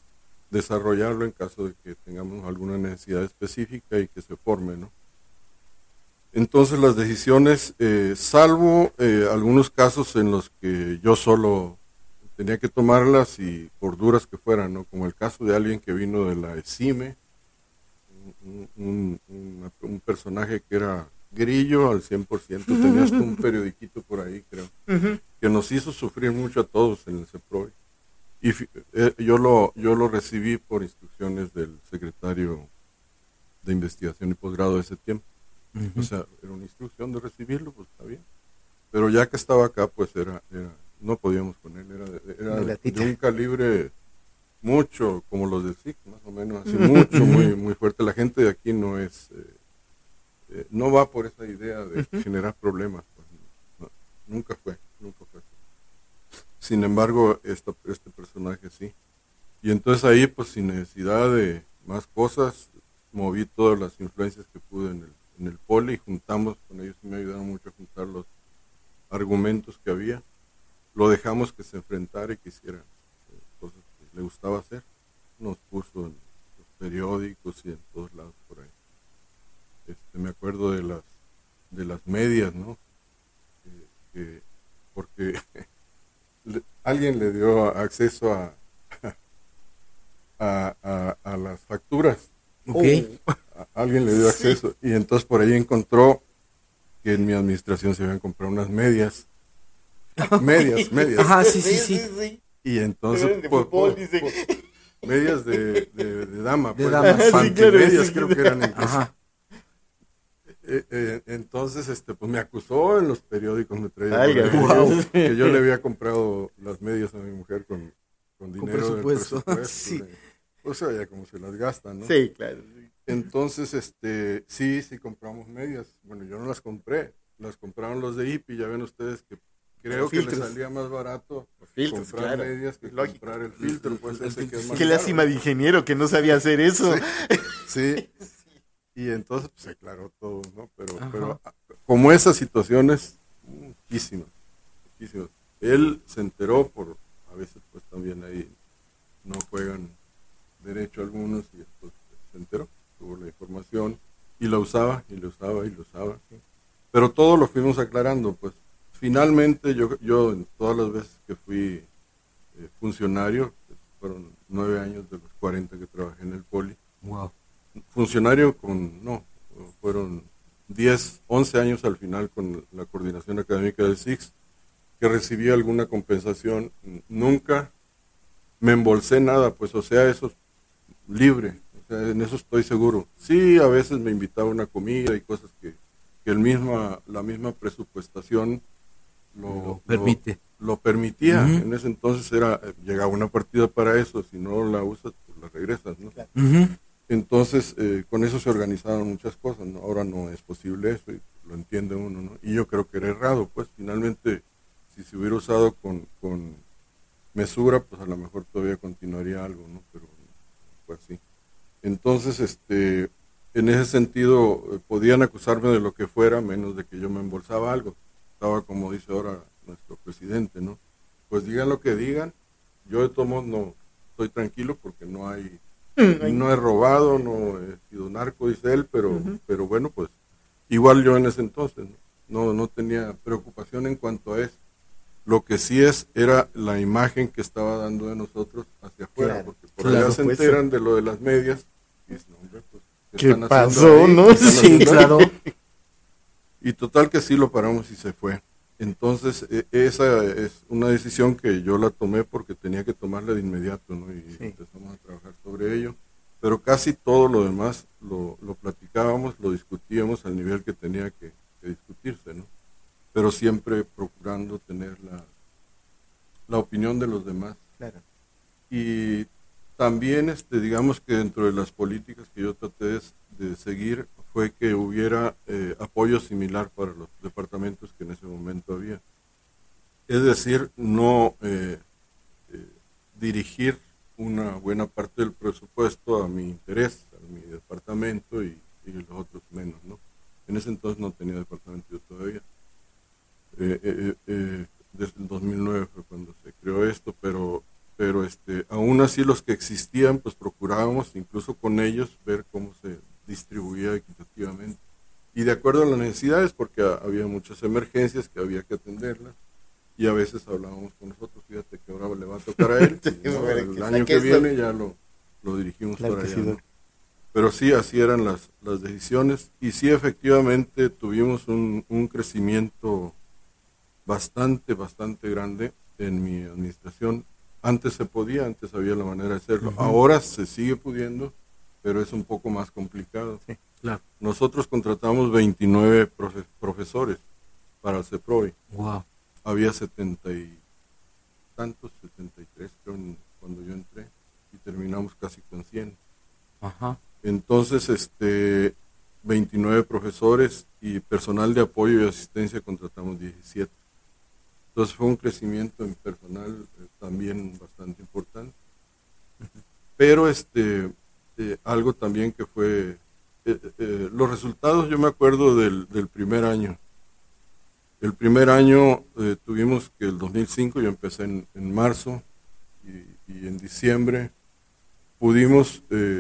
desarrollarlo en caso de que tengamos alguna necesidad específica y que se forme, ¿no? Entonces las decisiones, salvo algunos casos en los que yo solo tenía que tomarlas y por duras que fueran, ¿no? Como el caso de alguien que vino de la ESIME, un personaje que era grillo al 100%, tenía hasta un periodiquito por ahí, creo, que nos hizo sufrir mucho a todos en el CEPROI. Y yo lo recibí por instrucciones del secretario de investigación y posgrado de ese tiempo. O sea, era una instrucción de recibirlo, pues está bien. Pero ya que estaba acá, pues no podíamos con él, era de un calibre mucho, como los del SIC, más o menos, así mucho, muy, muy fuerte. La gente de aquí no es, no va por esa idea de generar problemas, pues, no, nunca fue así. Sin embargo, este personaje sí. Y entonces ahí, pues sin necesidad de más cosas, moví todas las influencias que pude en el poli y juntamos con ellos, y me ayudaron mucho a juntar los argumentos que había. Lo dejamos que se enfrentara y que hiciera cosas que le gustaba hacer. Nos puso en los periódicos y en todos lados por ahí. Me acuerdo de las medias, ¿no? Porque alguien le dio acceso a las facturas.
Okay.
Alguien le dio acceso y entonces por ahí encontró que en mi administración se habían comprado unas medias. Medias.
Ajá, sí.
Y entonces medias de dama,
de
pues,
dama.
pantimedias, creo que eran.
Ajá.
Entonces, pues me acusó en los periódicos, me traía que yo le había comprado las medias a mi mujer con dinero del presupuesto.
Sí.
O sea, ya como se las gastan, ¿no?
Sí, claro.
Entonces, sí compramos medias. Bueno, yo no las compré, las compraron los de IPI, ya ven ustedes que creo que les salía más barato comprar medias que comprar el filtro, pues ese que es más
Qué
caro.
lástima de ingeniero que no sabía hacer eso.
Sí. Y entonces pues, se aclaró todo, ¿no? Pero como esas situaciones, muchísimas. Él se enteró a veces pues también ahí no juegan derecho algunos y después se enteró, tuvo la información y lo usaba. Pero todo lo fuimos aclarando, pues. Finalmente yo en todas las veces que fui funcionario, pues, fueron 9 años de los 40 que trabajé en el poli.
Wow.
Funcionario fueron 10, 11 años al final con la coordinación académica del SIX, que recibí alguna compensación. Nunca me embolsé nada, pues, o sea, eso es libre, o sea, en eso estoy seguro. Sí, a veces me invitaba a una comida y cosas que la misma presupuestación lo permitía. En ese entonces llegaba una partida para eso, si no la usas, pues la regresas, ¿no? Entonces, con eso se organizaron muchas cosas, ¿no? Ahora no es posible eso, y lo entiende uno, ¿no? Y yo creo que era errado, pues, finalmente, si se hubiera usado con mesura, pues a lo mejor todavía continuaría algo, ¿no? Pero fue así. Entonces, en ese sentido, podían acusarme de lo que fuera, menos de que yo me embolsaba algo. Estaba, como dice ahora nuestro presidente, ¿no? Pues digan lo que digan, yo de todos modos no estoy tranquilo porque no he robado, no he sido narco, dice él, pero bueno, pues igual yo en ese entonces no tenía preocupación en cuanto a eso. Lo que sí era la imagen que estaba dando de nosotros hacia afuera, porque por allá se enteran de lo de las medias y dicen, hombre, pues,
¿qué pasó, no?
Sí, claro.
Y total que sí lo paramos y se fue. Entonces, esa es una decisión que yo la tomé porque tenía que tomarla de inmediato, ¿no? Y empezamos a trabajar sobre ello. Pero casi todo lo demás lo platicábamos, lo discutíamos al nivel que tenía que discutirse, ¿no? Pero siempre procurando tener la opinión de los demás.
Claro.
Y también, digamos que dentro de las políticas que yo traté de seguir fue que hubiera apoyo similar para los departamentos que en ese momento había. Es decir, no dirigir una buena parte del presupuesto a mi interés, a mi departamento y los otros menos, ¿no? En ese entonces no tenía departamento yo todavía. Desde el 2009 fue cuando se creó esto, pero pero aún así los que existían, pues procurábamos incluso con ellos ver cómo se distribuía equitativamente. Y de acuerdo a las necesidades, porque había muchas emergencias que había que atenderlas, y a veces hablábamos con nosotros, fíjate que ahora le va a tocar a él, y, ¿no? El año que viene ya lo dirigimos para allá, ¿no? Pero sí, así eran las decisiones, y sí, efectivamente, tuvimos un crecimiento bastante grande en mi administración. Antes se podía, antes había la manera de hacerlo. Ahora se sigue pudiendo, pero es un poco más complicado.
Sí,
claro.
Nosotros contratamos 29 profesores para el CEPROVI.
Wow.
Había 70 y tantos, 73 creo cuando yo entré, y terminamos casi con 100.
Ajá.
Entonces, 29 profesores y personal de apoyo y asistencia contratamos 17. Entonces fue un crecimiento en personal también bastante importante. Pero algo también que fue, los resultados, yo me acuerdo del primer año. El primer año tuvimos que el 2005, yo empecé en marzo, y en diciembre pudimos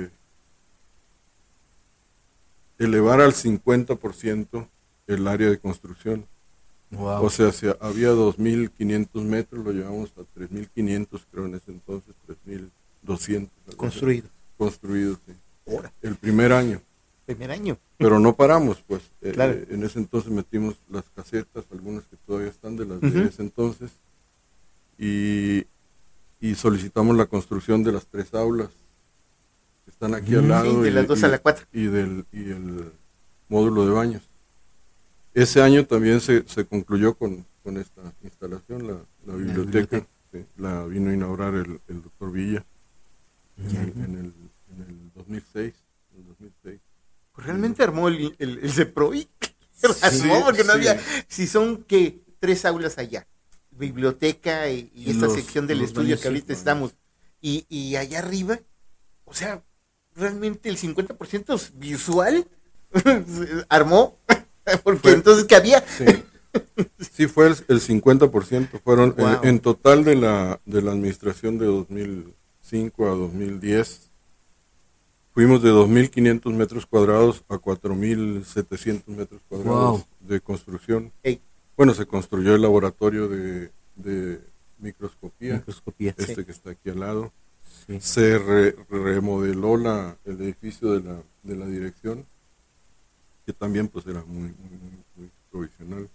elevar al 50% el área de construcción.
Wow.
O sea, si había 2.500 metros, lo llevamos a 3.500, creo en ese entonces, 3.200. Construidos, sí.
Ahora.
El primer año.
Primer año.
Pero no paramos, pues.
Claro.
En ese entonces metimos las casetas, algunas que todavía están de las de ese entonces, y solicitamos la construcción de las 3 aulas que están aquí al lado.
Sí, de las 2 a la 4.
Y el módulo de baños. Ese año también se concluyó con esta instalación, la biblioteca. Sí, la vino a inaugurar el doctor Villa en el 2006.
Pues realmente armó el CEPROVI. Armó porque no había. Si son que 3 aulas allá, biblioteca y esta sección del estudio que ahorita estamos, y allá arriba, o sea, realmente el 50% es visual. Armó. Porque entonces, ¿qué había?
Sí, fue el 50%. Fueron en total de la administración de 2005 a 2010. Fuimos de 2.500 metros cuadrados a 4.700 metros cuadrados de construcción.
Hey.
Bueno, se construyó el laboratorio de microscopía, que está aquí al lado. Sí. Se remodeló el edificio de la dirección, que también pues era muy provisional.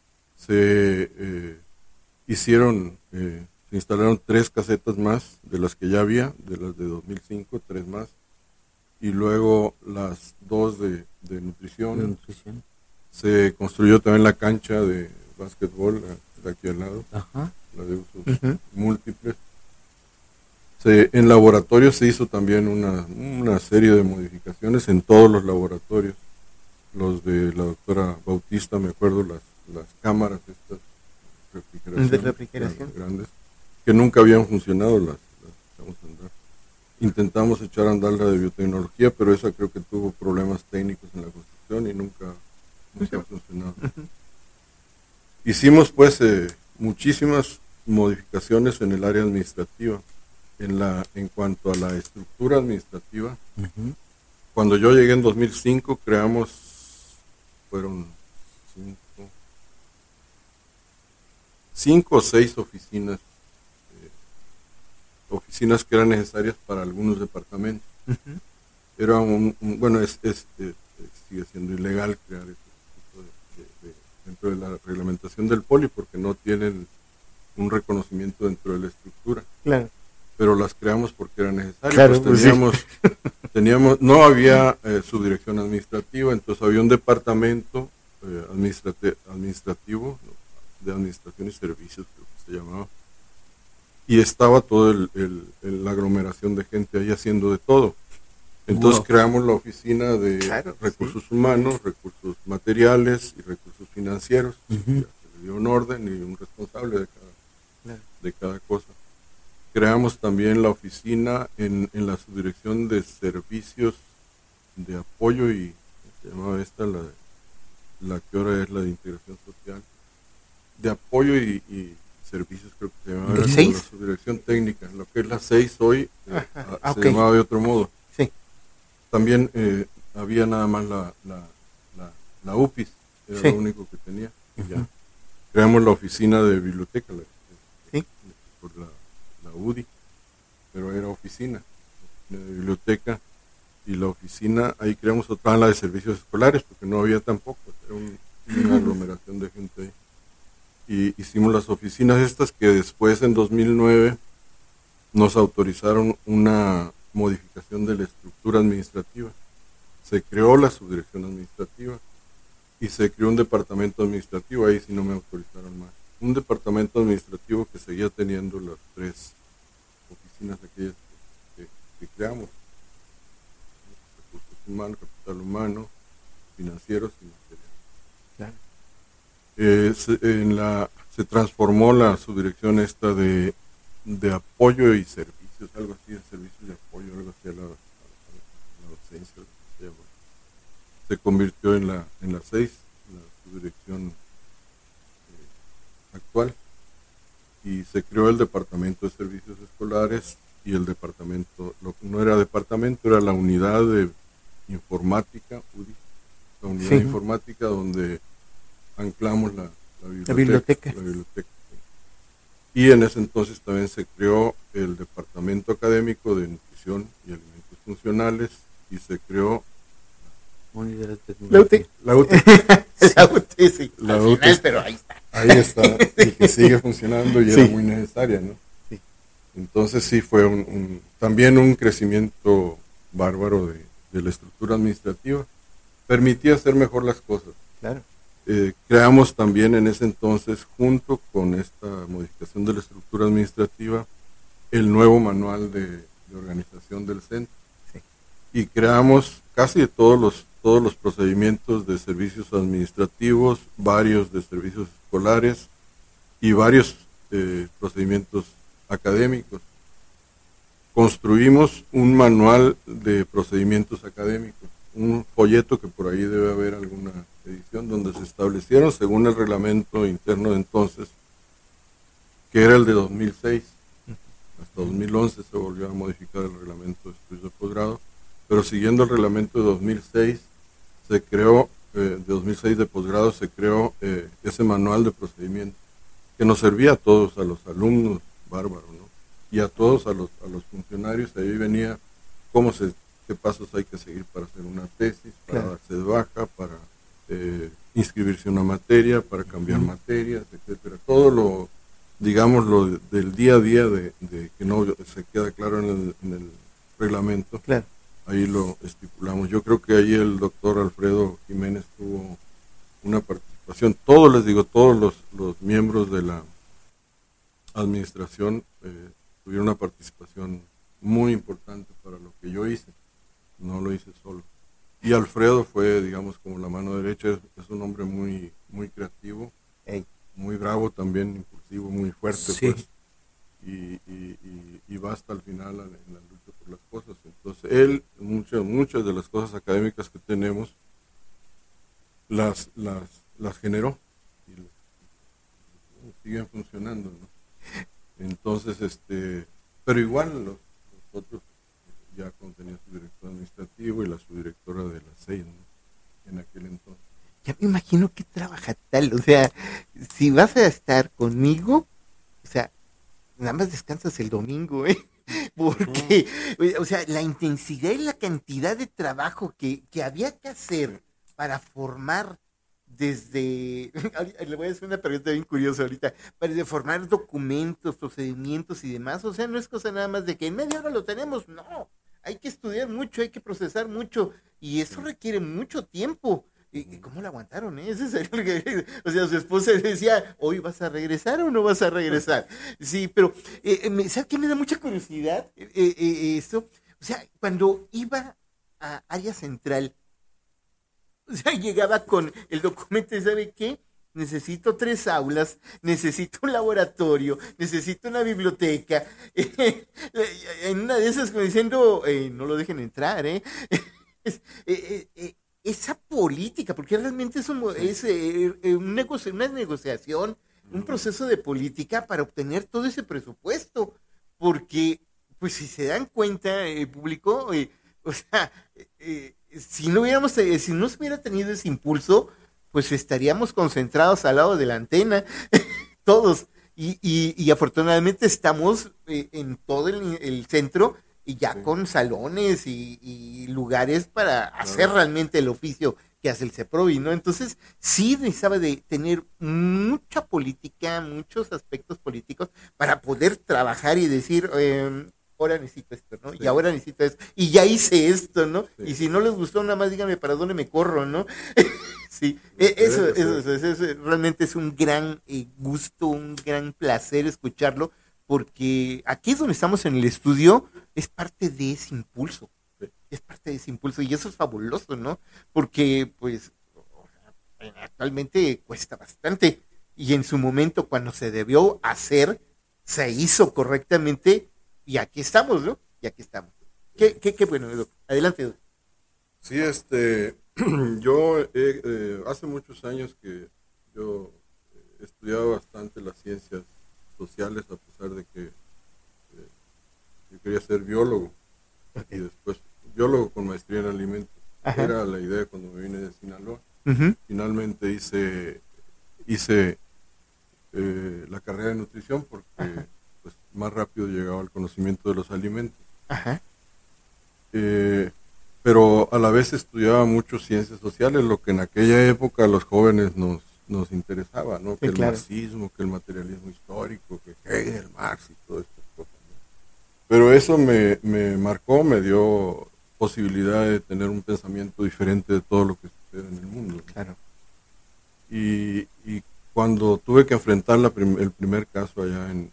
Se instalaron 3 casetas más de las que ya había, de las de 2005, 3 más, y luego las 2 de nutrición. Se construyó también la cancha de básquetbol de aquí al lado, la de usos múltiples. En laboratorio se hizo también una serie de modificaciones en todos los laboratorios. Los de la doctora Bautista, me acuerdo, las cámaras estas de refrigeración grandes, que nunca habían funcionado, las echamos a andar. Intentamos echar a andar la de biotecnología, pero esa creo que tuvo problemas técnicos en la construcción y nunca ha funcionado. Hicimos pues muchísimas modificaciones en el área administrativa, en cuanto a la estructura administrativa. Cuando yo llegué en 2005 fueron 5 o 6 oficinas que eran necesarias para algunos departamentos. Era sigue siendo ilegal crear ese tipo dentro de la reglamentación del poli, porque no tienen un reconocimiento dentro de la estructura. Claro. Pero las creamos porque era necesario. Claro, pues no había subdirección administrativa, entonces había un departamento administrativo, de administración y servicios, creo que se llamaba, y estaba toda la aglomeración de gente ahí haciendo de todo. Entonces creamos la oficina de recursos humanos, recursos materiales y recursos financieros. Se le dio un orden y un responsable de cada cosa. Creamos también la oficina en la subdirección de servicios de apoyo y se llamaba esta la que ahora es la de integración social, de apoyo y servicios, creo que se llamaba. dirección técnica. Lo que es la 6 hoy se
ok.
llamaba de otro modo.
Sí.
También había nada más la UPIS, era
Sí.
lo único que tenía. Y ya. Creamos la oficina de biblioteca,
Sí.
por la UDI, pero era oficina de biblioteca, y la oficina, ahí creamos otra, la de servicios escolares, porque no había tampoco, era una aglomeración de gente ahí. Y hicimos las oficinas estas que después, en 2009, nos autorizaron una modificación de la estructura administrativa. Se creó la subdirección administrativa y se creó un departamento administrativo, ahí sí no me autorizaron más. Un departamento administrativo que seguía teniendo las 3 oficinas aquellas que creamos: recursos humanos, capital humano, financieros y materiales. Se transformó la subdirección esta de apoyo y servicios, algo así, de servicios de apoyo, algo así a la docencia, lo que se llama. Se convirtió en la 6, la subdirección actual, y se creó el departamento de servicios escolares y el departamento, no era departamento, era la unidad de informática, UDI, la unidad de informática donde anclamos la biblioteca. Sí. Y en ese entonces también se creó el departamento académico de nutrición y alimentos funcionales, y se creó
Unidad de
La UTE.
la UTE.
La UTE, sí.
La
Al
UTE.
final, pero ahí está.
Ahí está, y que sigue funcionando y
Sí.
era muy necesaria, ¿no?
Sí.
Entonces sí fue también un crecimiento bárbaro de la estructura administrativa. Permitía hacer mejor las cosas.
Claro.
Creamos también en ese entonces, junto con esta modificación de la estructura administrativa, el nuevo manual de organización del centro.
Sí.
Y creamos casi todos los procedimientos de servicios administrativos, varios de servicios escolares y varios procedimientos académicos. Construimos un manual de procedimientos académicos, un folleto que por ahí debe haber alguna edición, donde se establecieron, según el reglamento interno de entonces, que era el de 2006. Hasta 2011 se volvió a modificar el reglamento de estudios de posgrado, pero siguiendo el reglamento de 2006, se creó, de 2006 de posgrado, se creó ese manual de procedimientos, que nos servía a todos, a los alumnos, bárbaro, ¿no? Y a todos, a los funcionarios. Ahí venía qué pasos hay que seguir para hacer una tesis, para darse de baja, para inscribirse en una materia, para cambiar materias, etcétera. Todo lo, digamos, lo del día a día de que no se queda claro en el reglamento.
Claro.
Ahí lo estipulamos. Yo creo que ahí el doctor Alfredo Jiménez tuvo una participación. Todos los miembros de la administración tuvieron una participación muy importante para lo que yo hice. No lo hice solo. Y Alfredo fue, digamos, como la mano derecha. Es un hombre muy, muy creativo, muy bravo también, impulsivo, muy fuerte,
Sí.
pues. Y va hasta el final en la lucha por las cosas. Entonces él, muchas de las cosas académicas que tenemos las generó y siguen funcionando, ¿no? Entonces, pero igual los otros ya contenían su director administrativo y la subdirectora de la 6, ¿no? En aquel entonces.
Ya me imagino que trabaja tal, o sea, si vas a estar conmigo, o sea, nada más descansas el domingo, porque, o sea, la intensidad y la cantidad de trabajo que había que hacer para formar desde, le voy a hacer una pregunta bien curiosa ahorita, para formar documentos, procedimientos y demás, o sea, no es cosa nada más de que en media hora lo tenemos, no, hay que estudiar mucho, hay que procesar mucho, y eso requiere mucho tiempo. ¿Y cómo lo aguantaron? Ese es o sea, su esposa le decía, ¿hoy vas a regresar o no vas a regresar? Sí, pero, ¿sabes qué me da mucha curiosidad? Esto, o sea, cuando iba a área central, o sea, llegaba con el documento y ¿sabe qué? Necesito 3 aulas, necesito un laboratorio, necesito una biblioteca. En una de esas, como diciendo, no lo dejen entrar, esa política, porque realmente es una negociación un proceso de política para obtener todo ese presupuesto, porque, pues si se dan cuenta, público, o sea, si no hubiéramos, si no se hubiera tenido ese impulso, pues estaríamos concentrados al lado de la antena, todos, y afortunadamente estamos en todo el centro y ya
Sí.
con salones y lugares para hacer realmente el oficio que hace el CEPROVI, ¿no? Entonces, sí necesitaba de tener mucha política, muchos aspectos políticos para poder trabajar y decir, ahora necesito esto, ¿no? Y
Sí.
ahora necesito esto, y ya hice esto, ¿no?
Sí.
Y si no les gustó, nada más díganme para dónde me corro, ¿no? Sí, eso realmente es un gran gusto, un gran placer escucharlo, porque aquí es donde estamos en el estudio, es parte de ese impulso,
Sí.
es parte de ese impulso, y eso es fabuloso, ¿no? Porque, pues, actualmente cuesta bastante, y en su momento, cuando se debió hacer, se hizo correctamente, y aquí estamos, ¿no? Y aquí estamos. Qué bueno, Edu. Adelante, Edu.
Sí, yo hace muchos años que yo estudiaba bastante las ciencias sociales, a pesar de que yo quería ser biólogo, y después biólogo con maestría en alimentos.
Ajá.
Era la idea cuando me vine de Sinaloa.
Ujú.
Finalmente hice la carrera de nutrición porque pues, más rápido llegaba al conocimiento de los alimentos.
Ajá.
Pero a la vez estudiaba mucho ciencias sociales, lo que en aquella época a los jóvenes nos interesaba, ¿no?
Sí,
Que el
claro.
marxismo, que el materialismo histórico, que Hegel, Marx y todas estas cosas, ¿no? Pero eso me marcó, me dio posibilidad de tener un pensamiento diferente de todo lo que sucede en el mundo, ¿no?
Claro.
Y cuando tuve que enfrentar el primer caso allá en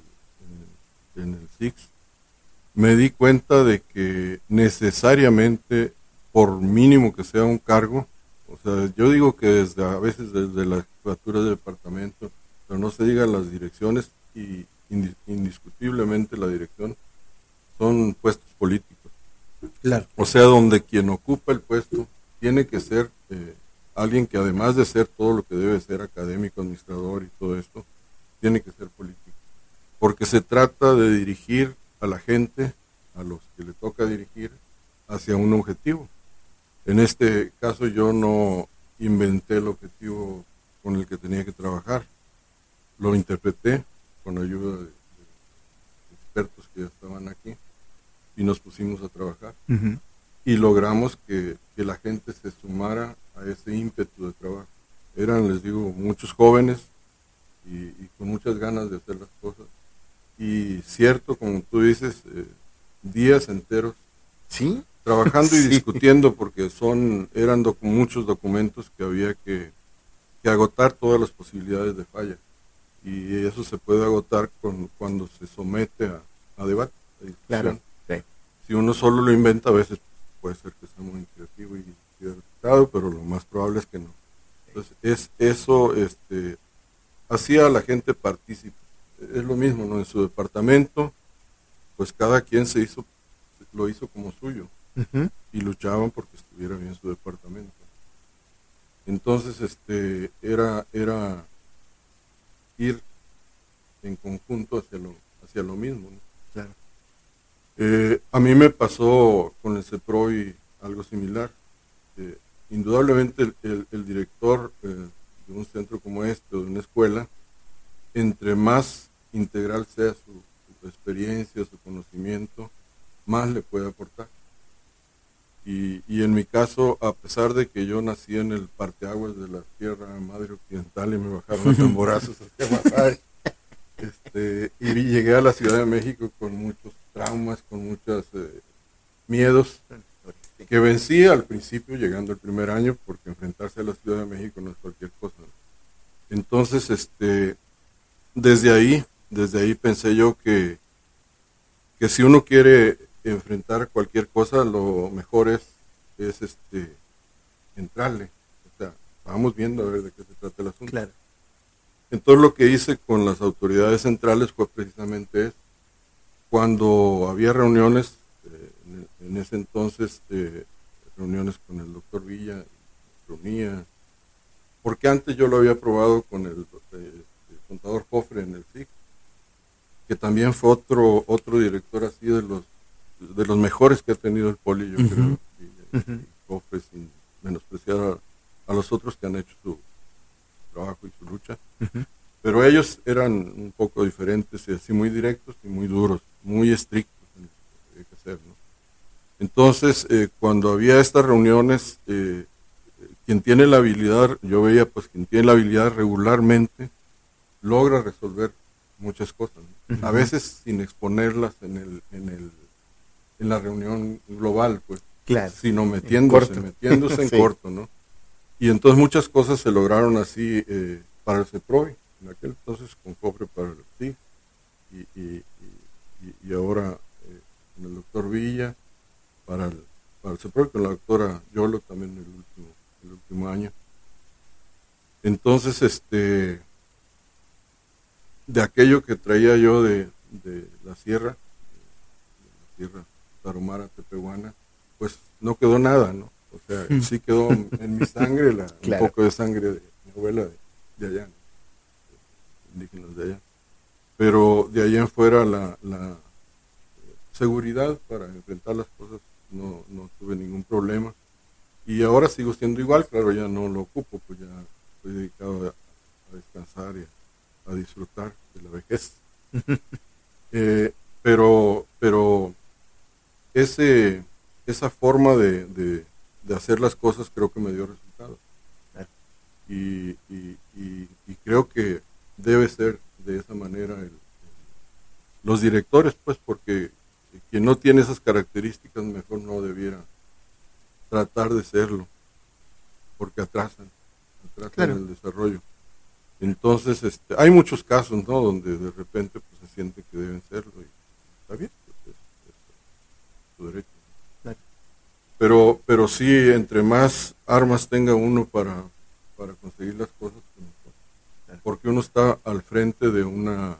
el SIX, me di cuenta de que necesariamente, por mínimo que sea un cargo, o sea, yo digo que a veces desde la jefatura de departamento, pero no se diga las direcciones, y indiscutiblemente la dirección, son puestos políticos.
Claro.
O sea, donde quien ocupa el puesto tiene que ser alguien que, además de ser todo lo que debe ser, académico, administrador y todo esto, tiene que ser político. Porque se trata de dirigir a la gente, a los que le toca dirigir, hacia un objetivo. En este caso yo no inventé el objetivo con el que tenía que trabajar, lo interpreté con ayuda de expertos que ya estaban aquí y nos pusimos a trabajar.
Ujú.
Y logramos que la gente se sumara a ese ímpetu de trabajo. Eran, les digo, muchos jóvenes y con muchas ganas de hacer las cosas. Y cierto, como tú dices, días enteros
¿Sí?
trabajando y
Sí.
discutiendo, porque eran muchos documentos que había que agotar todas las posibilidades de falla. Y eso se puede agotar cuando se somete a debate, a discusión.
Claro. Sí.
Si uno solo lo inventa, a veces puede ser que sea muy creativo y divertido, pero lo más probable es que no. Entonces, eso hacía a la gente partícipe. Es lo mismo, ¿no? En su departamento, pues cada quien lo hizo como suyo,
Ujú.
y luchaban porque estuviera bien su departamento. Entonces, era ir en conjunto hacia lo mismo, ¿no?
Claro.
A mí me pasó con el CEPROVI algo similar. Indudablemente el director de un centro como este o de una escuela, entre más integral sea su experiencia, su conocimiento, más le puede aportar. Y en mi caso, a pesar de que yo nací en el parteaguas de la Sierra Madre Occidental y me bajaron a tamborazos hacia Masaya, y llegué a la Ciudad de México con muchos traumas, con muchos miedos, que vencí al principio llegando el primer año, porque enfrentarse a la Ciudad de México no es cualquier cosa. Entonces, desde ahí pensé yo que si uno quiere enfrentar cualquier cosa, lo mejor es entrarle. O sea, vamos viendo a ver de qué se trata el asunto.
Claro.
Entonces lo que hice con las autoridades centrales fue precisamente eso. Cuando había reuniones, en ese entonces, reuniones con el doctor Villa, reunía, porque antes yo lo había probado con contador Jofre en el SIC, que también fue otro director así de los mejores que ha tenido el Poli, yo creo, y Jofre, sin menospreciar a los otros que han hecho su trabajo y su lucha, pero ellos eran un poco diferentes y así muy directos y muy duros, muy estrictos en lo que había que hacer, ¿no? Entonces, cuando había estas reuniones, quien tiene la habilidad, yo veía pues quien tiene la habilidad regularmente, logra resolver muchas cosas, ¿no? A veces sin exponerlas en la reunión global, pues,
claro,
sino metiéndose en
sí.
corto, ¿no? Y entonces muchas cosas se lograron así para el CEPROVI, en aquel entonces con Cofre para el SIG, y ahora con el doctor Villa para el CEPROVI, con la doctora Yolo también el último año. Entonces, de aquello que traía yo de la sierra Tarahumara, Tepehuana, pues no quedó nada, ¿no? O sea, sí quedó en mi sangre
claro,
un poco de sangre de mi abuela de allá, ¿no? Indígenas de allá. Pero de allá en fuera la seguridad para enfrentar las cosas no tuve ningún problema. Y ahora sigo siendo igual, claro, ya no lo ocupo, pues ya estoy dedicado a descansar y a disfrutar de la vejez. Pero esa forma de hacer las cosas creo que me dio resultados. Y creo que debe ser de esa manera los directores, pues, porque quien no tiene esas características mejor no debiera tratar de serlo, porque atrasan claro el desarrollo. Entonces, hay muchos casos, ¿no? Donde de repente pues, se siente que deben serlo y está bien, pues, es su derecho. Claro. Pero sí, entre más armas tenga uno para conseguir las cosas, pues mejor. Claro. Porque uno está al frente de una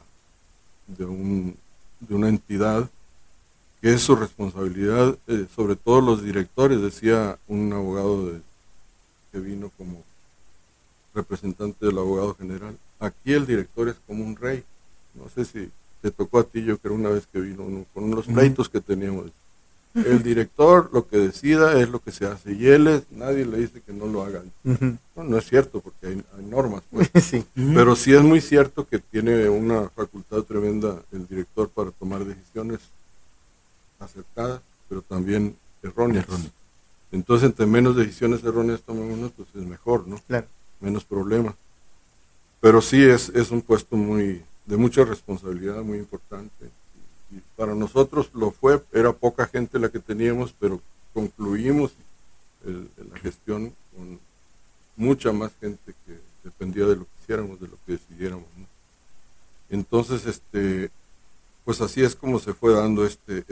entidad que es su responsabilidad, sobre todo los directores, decía un abogado que vino como representante del abogado general. Aquí el director es como un rey. No sé si te tocó a ti, yo creo una vez que vino uno, con los pleitos que teníamos. El director lo que decida es lo que se hace y nadie le dice que no lo hagan. No es cierto porque hay normas, pues.
Sí.
Pero sí es muy cierto que tiene una facultad tremenda el director para tomar decisiones acertadas, pero también erróneas. Entonces, entre menos decisiones erróneas toma uno, pues es mejor, ¿no?
Claro.
Menos problemas. Pero sí es un puesto de mucha responsabilidad, muy importante. Y para nosotros lo fue, era poca gente la que teníamos, pero concluimos la gestión con mucha más gente que dependía de lo que hiciéramos, de lo que decidiéramos, ¿no? Entonces, pues así es como se fue dando este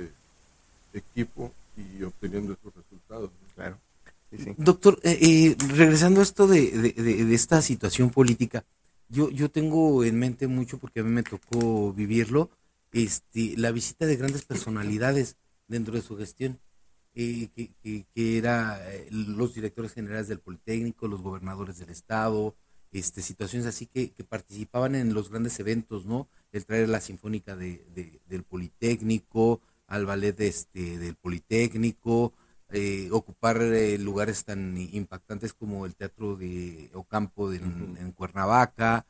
equipo y obteniendo estos resultados, ¿no?
Claro. Sí.
Doctor, regresando a esto de esta situación política, yo tengo en mente mucho, porque a mí me tocó vivirlo, la visita de grandes personalidades dentro de su gestión, que era los directores generales del Politécnico, los gobernadores del estado, situaciones así que participaban en los grandes eventos, ¿no? El traer la sinfónica del Politécnico, al ballet del Politécnico, ocupar lugares tan impactantes como el Teatro de Ocampo en Cuernavaca,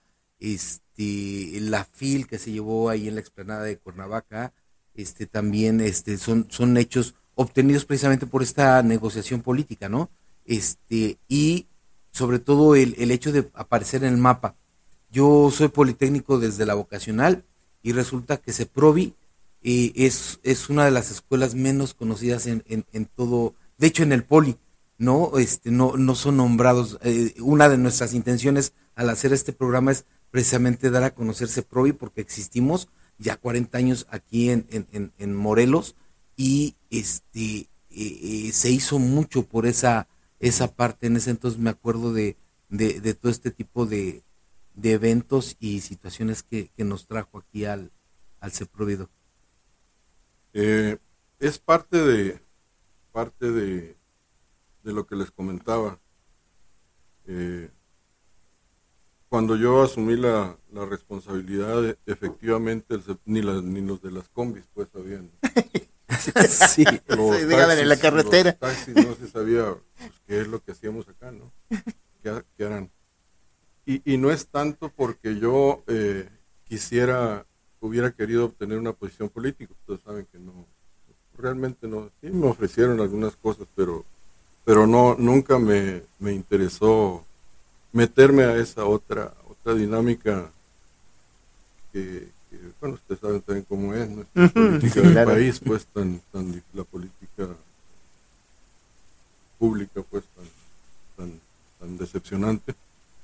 la FIL que se llevó ahí en la explanada de Cuernavaca, también son hechos obtenidos precisamente por esta negociación política, ¿no? Y sobre todo el hecho de aparecer en el mapa. Yo soy politécnico desde la vocacional y resulta que CEPROVI es una de las escuelas menos conocidas en todo, de hecho en el Poli, ¿no? No son nombrados. Una de nuestras intenciones al hacer este programa es precisamente dar a conocer CEPROVI porque existimos ya 40 años aquí en Morelos y se hizo mucho por esa parte. En ese entonces me acuerdo de todo este tipo de eventos y situaciones que nos trajo aquí al CEPROVI.
Es parte de lo que les comentaba. cuando yo asumí la responsabilidad, efectivamente, ni los de las combis, pues, sabían.
Sí, dígame, en la carretera.
Los taxis no se sabía pues, qué es lo que hacíamos acá, ¿no? ¿Qué harán? Y no es tanto porque yo hubiera querido obtener una posición política. Ustedes saben que no, realmente no. Sí me ofrecieron algunas cosas, pero no, nunca me interesó meterme a esa otra dinámica que, bueno, ustedes saben también cómo es nuestra política del país, pues la política pública, pues tan decepcionante.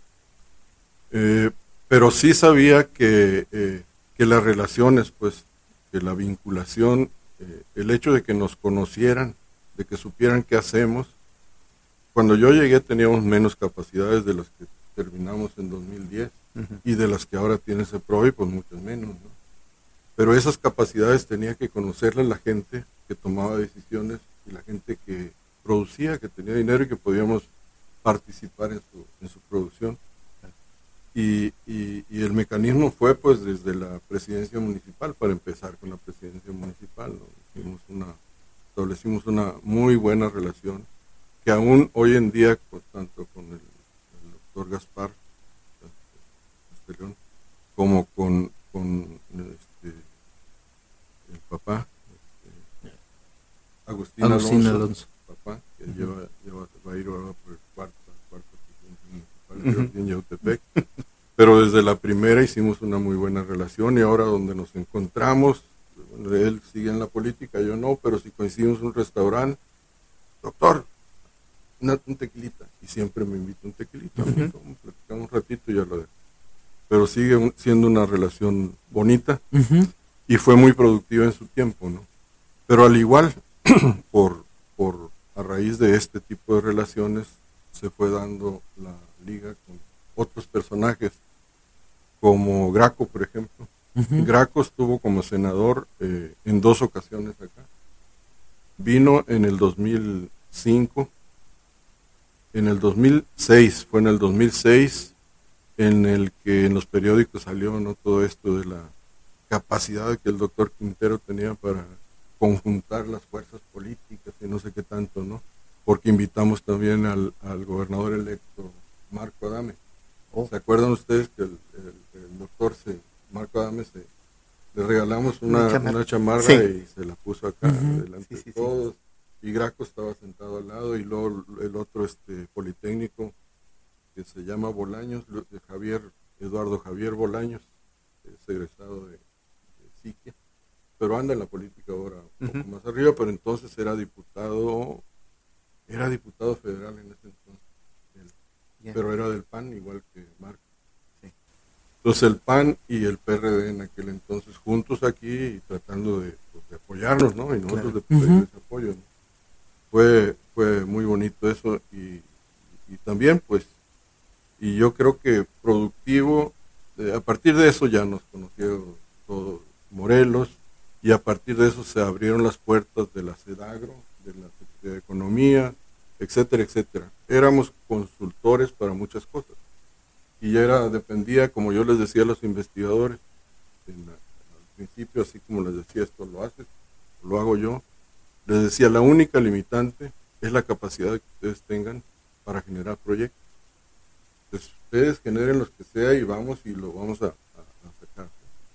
Pero sí sabía que las relaciones, pues, que la vinculación, el hecho de que nos conocieran, de que supieran qué hacemos. Cuando yo llegué teníamos menos capacidades de las que terminamos en 2010 y de las que ahora tiene ese PROI, pues muchas menos, ¿no? Pero esas capacidades tenía que conocerlas la gente que tomaba decisiones y la gente que producía, que tenía dinero y que podíamos participar en su producción. Y el mecanismo fue pues desde la presidencia municipal, para empezar con la presidencia municipal, ¿no? Establecimos una muy buena relación, que aún hoy en día, tanto con el doctor Gaspar Castellón, como con el papá, Agustín Alonso, papá, que va a ir ahora por el cuarto presidente municipal en Yautepec. Pero desde la primera hicimos una muy buena relación, y ahora donde nos encontramos, bueno, él sigue en la política, yo no, pero si coincidimos en un restaurante, doctor, un tequilita, y siempre me invita un tequilita, platicamos un ratito y ya lo dejo. Pero sigue siendo una relación bonita, y fue muy productiva en su tiempo, ¿no? Pero al igual, a raíz de este tipo de relaciones, se fue dando la liga con otros personajes, como Graco, por ejemplo. Graco estuvo como senador en 2 ocasiones acá. Vino en el 2005, en el 2006, fue en el 2006 en el que en los periódicos salió, ¿no?, todo esto de la capacidad que el doctor Quintero tenía para conjuntar las fuerzas políticas y no sé qué tanto, ¿no? Porque invitamos también al gobernador electo, Marco Adame. ¿Se acuerdan ustedes que el doctor Marco Adame le regalamos una chamarra, sí, y se la puso acá delante de todos? Y Graco estaba sentado al lado, y luego el otro politécnico que se llama Bolaños, Eduardo Javier Bolaños, es egresado de Psique, pero anda en la política ahora un poco más arriba, pero entonces era diputado federal en ese entonces, pero era del PAN igual que Marco. Entonces el PAN y el PRD en aquel entonces juntos aquí, y tratando de apoyarnos, ¿no? Y nosotros de pedir ese apoyo, ¿no? Fue muy bonito eso, y también pues, y yo creo que productivo. A partir de eso ya nos conoció todo Morelos, y a partir de eso se abrieron las puertas de la SEDAGRO, de la Secretaría de Economía, etcétera, etcétera. Éramos consultores para muchas cosas, y ya dependía, como yo les decía a los investigadores al principio, así como les decía, esto lo haces, lo hago yo, les decía, la única limitante es la capacidad que ustedes tengan para generar proyectos. Entonces, ustedes generen los que sea y lo vamos a sacar.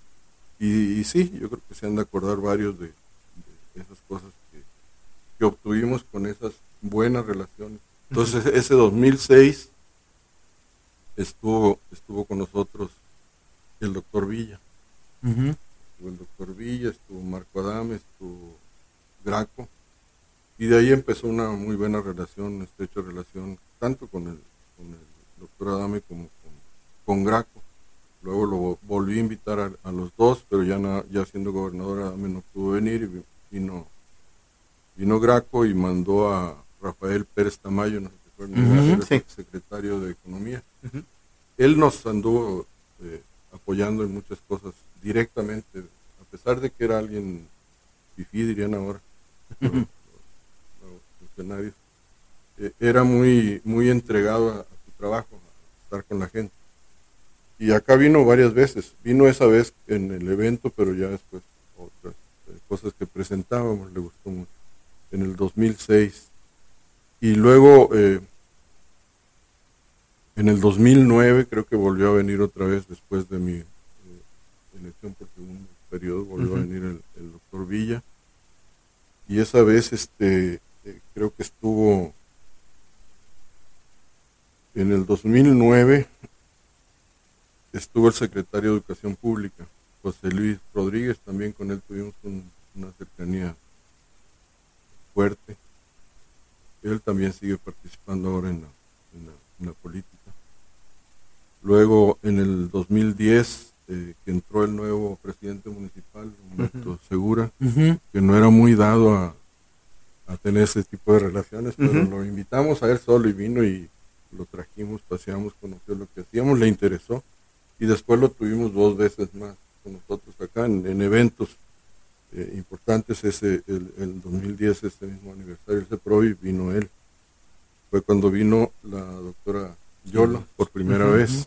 Y sí, yo creo que se han de acordar varios de esas cosas que obtuvimos con esas buenas relaciones. Entonces, ese 2006 estuvo con nosotros el doctor Villa. Estuvo el doctor Villa, estuvo Marco Adame, estuvo Graco, y de ahí empezó una muy buena relación, una estrecha relación, tanto con el doctor Adame como con Graco. Luego lo volví a invitar a los dos, pero ya siendo gobernador Adame no pudo venir, y vino Graco y mandó a Rafael Pérez Tamayo, no sé si fue el secretario de Economía. Él nos anduvo apoyando en muchas cosas directamente, a pesar de que era alguien fifí, dirían ahora, los funcionarios. Era muy entregado a su trabajo, a estar con la gente. Y acá vino varias veces. Vino esa vez en el evento, pero ya después otras cosas que presentábamos le gustó mucho. En el 2006. Y luego, en el 2009, creo que volvió a venir otra vez después de mi elección por segundo periodo, volvió a venir el doctor Villa. Y esa vez, creo que estuvo en el 2009, estuvo el secretario de Educación Pública, José Luis Rodríguez, también con él tuvimos una cercanía fuerte. Él también sigue participando ahora en la política. Luego, en el 2010, que entró el nuevo presidente municipal, Humberto Segura, que no era muy dado a tener ese tipo de relaciones, pero lo invitamos a él solo y vino y lo trajimos, paseamos, conoció lo que hacíamos, le interesó, y después lo tuvimos 2 veces más con nosotros acá en eventos importantes. El 2010, este mismo aniversario del CEPROVI, vino él. Fue cuando vino la doctora Yola por primera vez,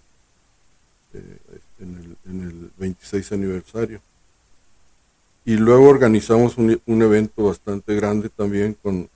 en el 26 aniversario. Y luego organizamos un evento bastante grande también con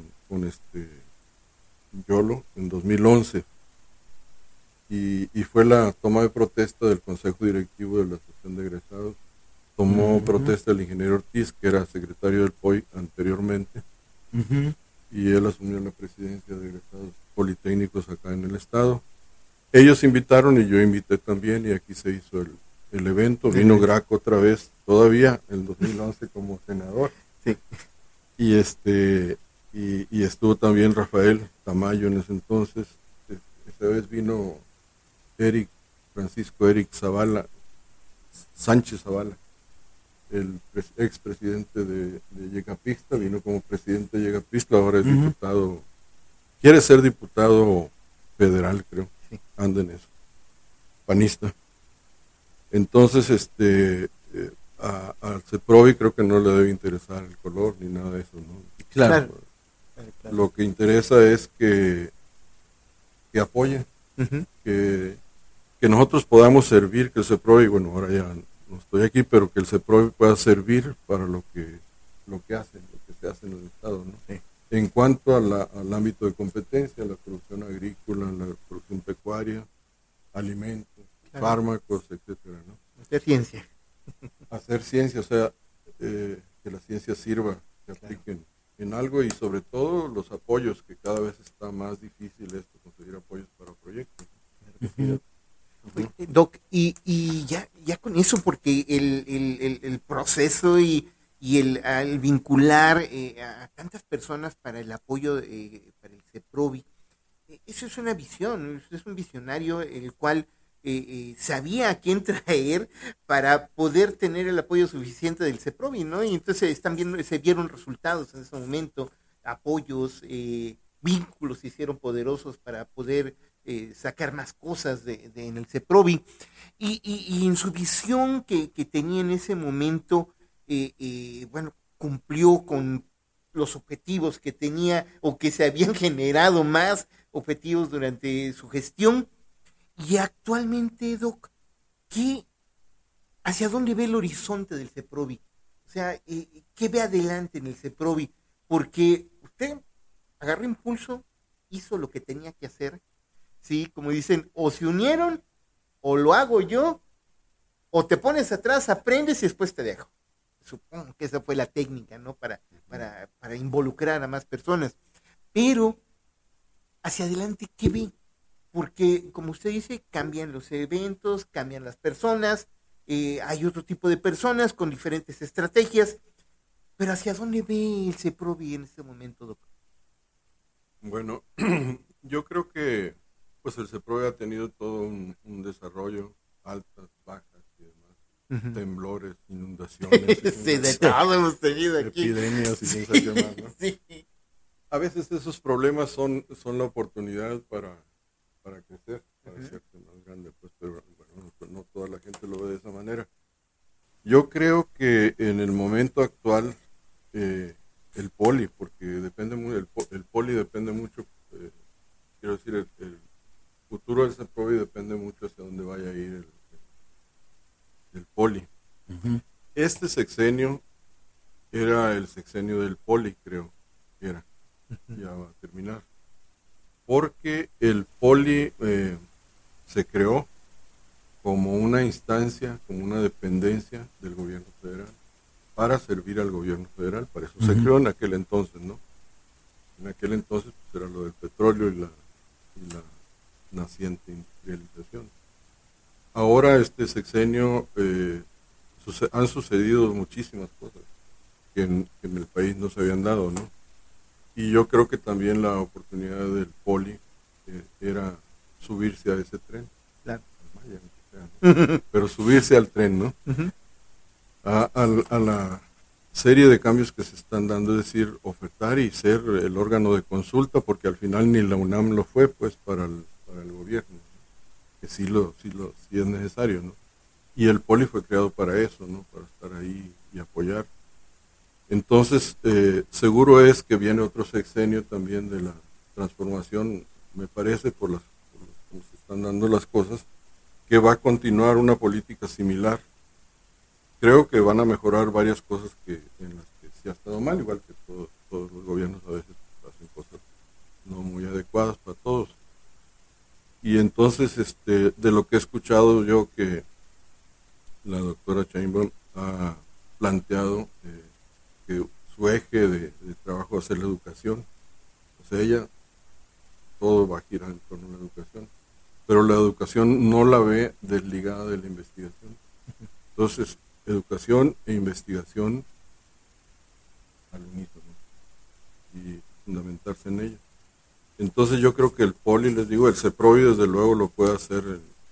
Yolo en 2011. Y fue la toma de protesta del Consejo Directivo de la Asociación de Egresados. Tomó protesta el ingeniero Ortiz, que era secretario del POI anteriormente, y él asumió la presidencia de egresados politécnicos acá en el estado. Ellos invitaron y yo invité también, y aquí se hizo el evento. Vino Graco otra vez, todavía en 2011 como senador.
Sí.
Y y estuvo también Rafael Tamayo en ese entonces. Esa vez vino Francisco Eric Sánchez Zavala, el expresidente de Yecapixtla, vino como presidente de Yecapixtla, ahora es diputado, quiere ser diputado federal, creo, anda en eso, panista. Entonces, al CEPROVI creo que no le debe interesar el color ni nada de eso, ¿no?
Claro.
Lo que interesa es que apoyen, que nosotros podamos servir, que el CEPROVI, bueno, ahora ya no estoy aquí, pero que el CEPROVI pueda servir para lo que se hace en el Estado, ¿no?
Sí.
En cuanto al ámbito de competencia, la producción agrícola, la producción pecuaria, alimentos, fármacos, etcétera, ¿no?
Hacer ciencia.
Hacer ciencia, o sea, que la ciencia sirva, que apliquen en algo, y sobre todo los apoyos, que cada vez está más difícil conseguir apoyos para proyectos.
Doc, y ya con eso, porque el proceso y al vincular a tantas personas para el apoyo para el CEPROVI, eso es una visión, es un visionario el cual sabía a quién traer para poder tener el apoyo suficiente del CEPROVI, ¿no? Y entonces se vieron resultados en ese momento, apoyos, vínculos se hicieron poderosos para poder sacar más cosas en el CEPROVI, y en su visión que tenía en ese momento, bueno, cumplió con los objetivos que tenía, o que se habían generado más objetivos durante su gestión. Y actualmente, Doc, ¿hacia dónde ve el horizonte del CEPROVI? O sea, ¿qué ve adelante en el CEPROVI? Porque usted agarró impulso, hizo lo que tenía que hacer, ¿sí? Como dicen, o se unieron, o lo hago yo, o te pones atrás, aprendes y después te dejo. Supongo que esa fue la técnica, ¿no? Para involucrar a más personas. Pero, hacia adelante, ¿qué ve? Porque, como usted dice, cambian los eventos, cambian las personas, hay otro tipo de personas con diferentes estrategias, pero ¿hacia dónde ve el CEPROVI en este momento, doctor?
Bueno, yo creo que pues el CEPROVI ha tenido todo un desarrollo, altas, bajas y demás, temblores, inundaciones,
Sí, de todo hemos tenido aquí.
Epidemias y quién sabe qué más, ¿no?
Sí.
A veces esos problemas son la oportunidad para crecer, para hacerse más grande, pues, pero bueno, pues no toda la gente lo ve de esa manera. Yo creo que en el momento actual, el poli, porque depende muy, el poli depende mucho, quiero decir, el futuro futuro del CEPROVI depende mucho hacia dónde vaya a ir el POLI. Este sexenio era el sexenio del POLI, creo, ya va a terminar. Porque el POLI se creó como una instancia, como una dependencia del gobierno federal, para servir al gobierno federal. Para eso se creó en aquel entonces, ¿no? En aquel entonces pues, era lo del petróleo y la naciente industrialización. Ahora este sexenio han sucedido muchísimas cosas que en el país no se habían dado, ¿no? Y yo creo que también la oportunidad del POLI era subirse a ese tren.
Claro.
Pero subirse al tren, ¿no? A la serie de cambios que se están dando, es decir, ofertar y ser el órgano de consulta, porque al final ni la UNAM lo fue, pues, para el gobierno, ¿no? Que sí es necesario, ¿no? Y el POLI fue creado para eso, ¿no? Para estar ahí y apoyar. Entonces, seguro es que viene otro sexenio también de la transformación, me parece, por cómo se están dando las cosas, que va a continuar una política similar. Creo que van a mejorar varias cosas en las que sí ha estado mal, igual que todos los gobiernos a veces hacen cosas no muy adecuadas para todos. Y entonces, de lo que he escuchado yo, que la doctora Sheinbaum ha planteado que su eje de trabajo va a ser la educación. O sea, ella, todo va a girar en torno a la educación, pero la educación no la ve desligada de la investigación. Entonces, educación e investigación al unísono y fundamentarse en ello. Entonces yo creo que el POLI, les digo, el CEPROVI desde luego lo puede hacer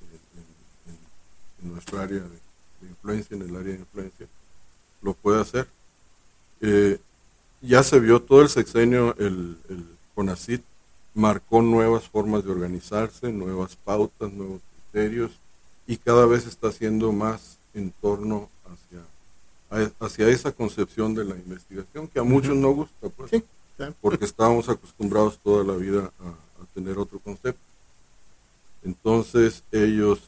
en nuestra área de influencia, en el área de influencia, lo puede hacer. Ya se vio todo el sexenio, el CONACYT marcó nuevas formas de organizarse, nuevas pautas, nuevos criterios, y cada vez está haciendo más en torno hacia esa concepción de la investigación que a muchos no gusta, pues,
sí, claro,
porque estábamos acostumbrados toda la vida a tener otro concepto. Entonces ellos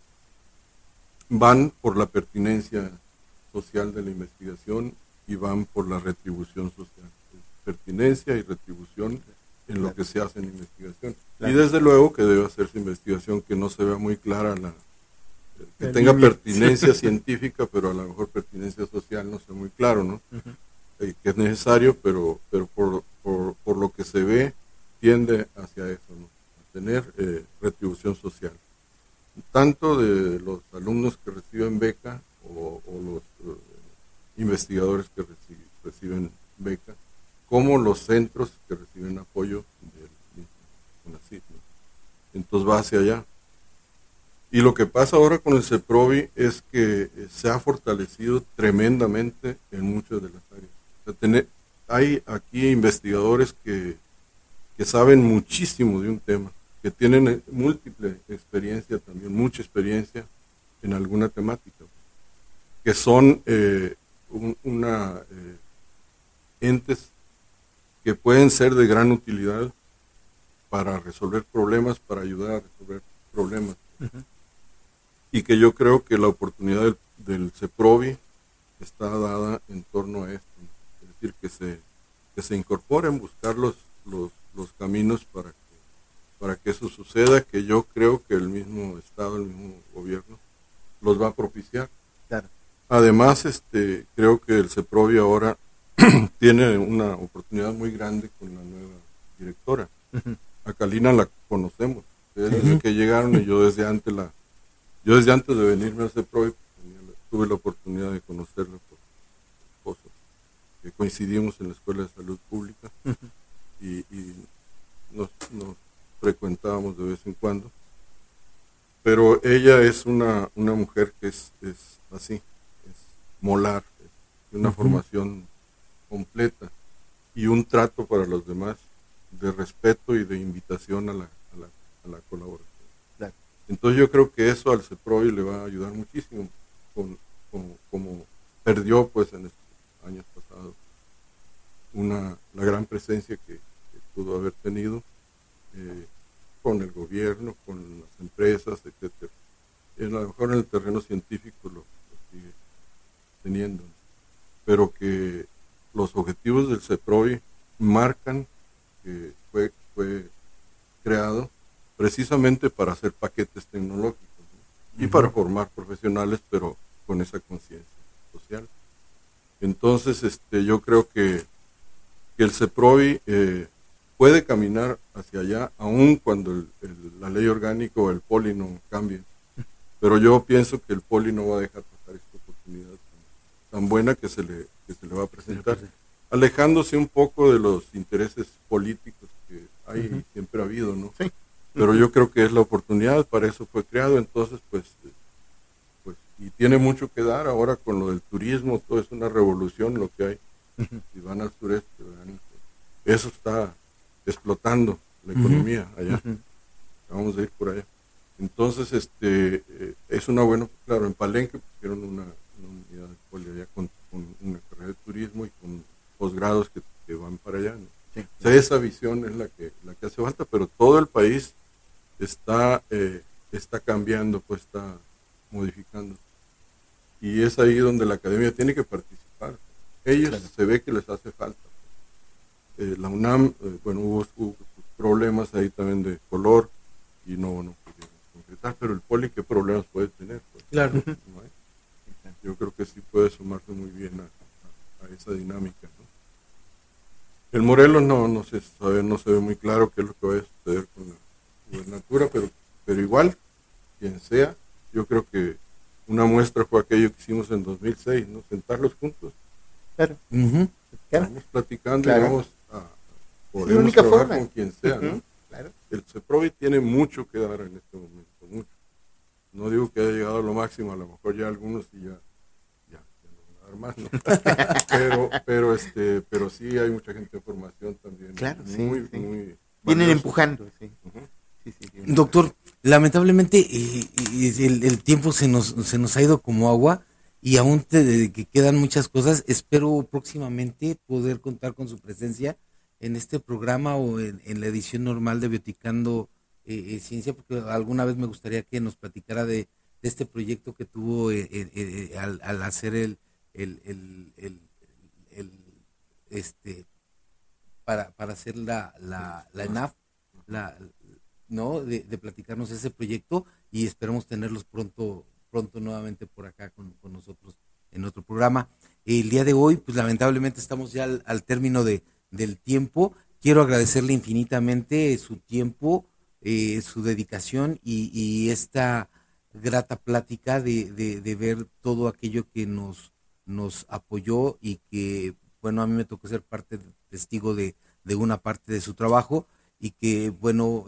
van por la pertinencia social de la investigación y van por la retribución social. Pertinencia y retribución en lo que se hace en la investigación. Y desde luego que debe hacerse investigación que no se vea muy clara, que tenga pertinencia científica, pero a lo mejor pertinencia social no sea muy claro, ¿no? Que es necesario, pero por lo que se ve, tiende hacia eso, ¿no? A tener retribución social. Tanto de los alumnos que reciben beca o los investigadores que reciben beca, como los centros que reciben apoyo del CONACYT, ¿no? Entonces va hacia allá. Y lo que pasa ahora con el CEPROVI es que se ha fortalecido tremendamente en muchas de las áreas. O sea, hay aquí investigadores que saben muchísimo de un tema, que tienen múltiple experiencia también, mucha experiencia en alguna temática, que son entes que pueden ser de gran utilidad para resolver problemas, para ayudar a resolver problemas. Y que yo creo que la oportunidad del CEPROVI está dada en torno a esto, ¿no? Es decir, que se incorporen, buscar los caminos para que eso suceda, que yo creo que el mismo Estado, el mismo gobierno, los va a propiciar.
Claro.
Además, creo que el CEPROVI ahora tiene una oportunidad muy grande con la nueva directora. A Kalina la conocemos, desde que llegaron, y yo desde antes de venirme a CEPROVI tuve la oportunidad de conocerla por esposo, que coincidimos en la Escuela de Salud Pública y nos frecuentábamos de vez en cuando. Pero ella es una mujer que es así, es molar, es de una formación completa y un trato para los demás de respeto y de invitación a la colaboración.
Claro.
Entonces yo creo que eso al CEPROVI le va a ayudar muchísimo, como perdió pues en estos años pasados la gran presencia que pudo haber tenido, con el gobierno, con las empresas, etcétera. A lo mejor en el terreno científico lo sigue teniendo, pero que los objetivos del CEPROVI marcan que fue creado precisamente para hacer paquetes tecnológicos, ¿no? Y para formar profesionales, pero con esa conciencia social. Entonces, yo creo que el CEPROVI puede caminar hacia allá, aun cuando la ley orgánica o el POLI no cambie. Pero yo pienso que el POLI no va a dejar pasar esta oportunidad tan buena que se le va a presentar, alejándose un poco de los intereses políticos que hay y siempre ha habido, ¿no?
Sí.
Pero yo creo que es la oportunidad, para eso fue creado. Entonces, pues, y tiene mucho que dar ahora con lo del turismo, todo es una revolución lo que hay. Si van al sureste, eso está explotando la economía allá. Vamos a ir por allá. Entonces, es una buena, claro, en Palenque pusieron una unidad de poli allá con una carrera de turismo y con posgrados que van para allá, ¿no? Sí. O sea, esa visión es la que hace falta, pero todo el país está cambiando, pues está modificando. Y es ahí donde la academia tiene que participar. Ellos se ve que les hace falta. La UNAM, hubo problemas ahí también de color y no pudieron concretar, pero el poli, ¿qué problemas puede tener? Pues,
claro.
¿no? Yo creo que sí puede sumarse muy bien a esa dinámica, ¿no? El Morelos no se ve muy claro qué es lo que va a suceder con la gubernatura, pero igual, quien sea, yo creo que una muestra fue aquello que hicimos en 2006, ¿no? Sentarlos juntos.
Claro.
Vamos platicando,
claro.
Y vamos podemos trabajar con quien sea, ¿no?
Claro.
El CEPROVI tiene mucho que dar en este momento, mucho. No digo que haya llegado a lo máximo, a lo mejor ya algunos y ya no van a dar más, ¿no? pero sí hay mucha gente de formación también.
Claro,
muy
vienen
valiosa.
empujando, sí.
Doctor, lamentablemente el tiempo se nos ha ido como agua y aún que quedan muchas cosas. Espero próximamente poder contar con su presencia en este programa o en la edición normal de Bioticando Ciencia, porque alguna vez me gustaría que nos platicara de este proyecto que tuvo al hacer para hacer la ENAF, ¿no? De platicarnos ese proyecto, y esperamos tenerlos pronto nuevamente por acá con nosotros en otro programa. El día de hoy, pues lamentablemente estamos ya al término del tiempo. Quiero agradecerle infinitamente su tiempo, su dedicación y esta grata plática de ver todo aquello que nos apoyó y que, bueno, a mí me tocó ser testigo de una parte de su trabajo, y que, bueno,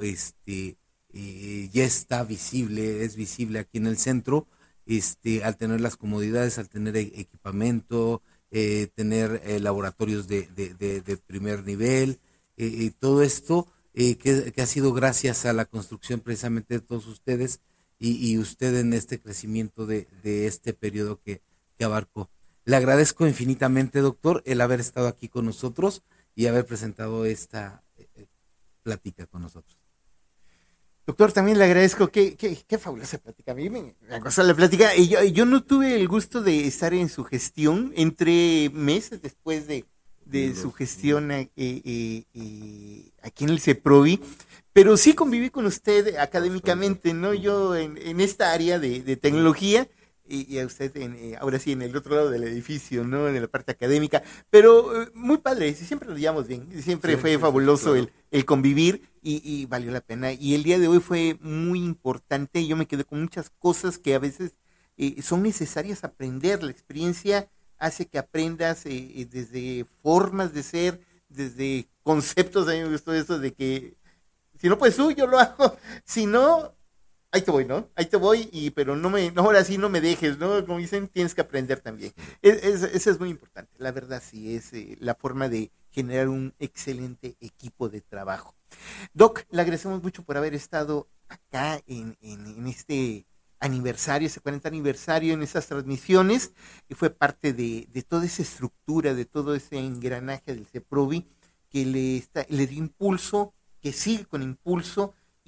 ya está es visible aquí en el centro, al tener las comodidades, al tener equipamiento, tener laboratorios de primer nivel, todo esto que ha sido gracias a la construcción precisamente de todos ustedes y usted en este crecimiento de este periodo que abarcó. Le agradezco infinitamente, doctor, el haber estado aquí con nosotros y haber presentado esta plática con nosotros.
Doctor, también le agradezco, qué fabulosa plática. A mí me gustó la plática. Y yo no tuve el gusto de estar en su gestión, entre meses después de su gestión aquí en el CEPROVI, pero sí conviví con usted académicamente, ¿no? Yo en esta área de tecnología, y a usted ahora sí en el otro lado del edificio, ¿no? En la parte académica, pero muy padre, siempre lo llevamos bien, siempre fue fabuloso, claro, el convivir y valió la pena. Y el día de hoy fue muy importante, yo me quedé con muchas cosas que a veces son necesarias aprender. La experiencia hace que aprendas desde formas de ser, desde conceptos. A mí me gustó eso de que si no puedes tú, yo lo hago, si no, ahí te voy, ¿no? Ahí te voy, pero ahora sí no me dejes, ¿no? Como dicen, tienes que aprender también. Eso es muy importante, la verdad sí, es la forma de generar un excelente equipo de trabajo. Doc, le agradecemos mucho por haber estado acá en este aniversario, ese 40 aniversario, en esas transmisiones, y fue parte de toda esa estructura, de todo ese engranaje del CEPROVI que le dio impulso, que sigue con impulso,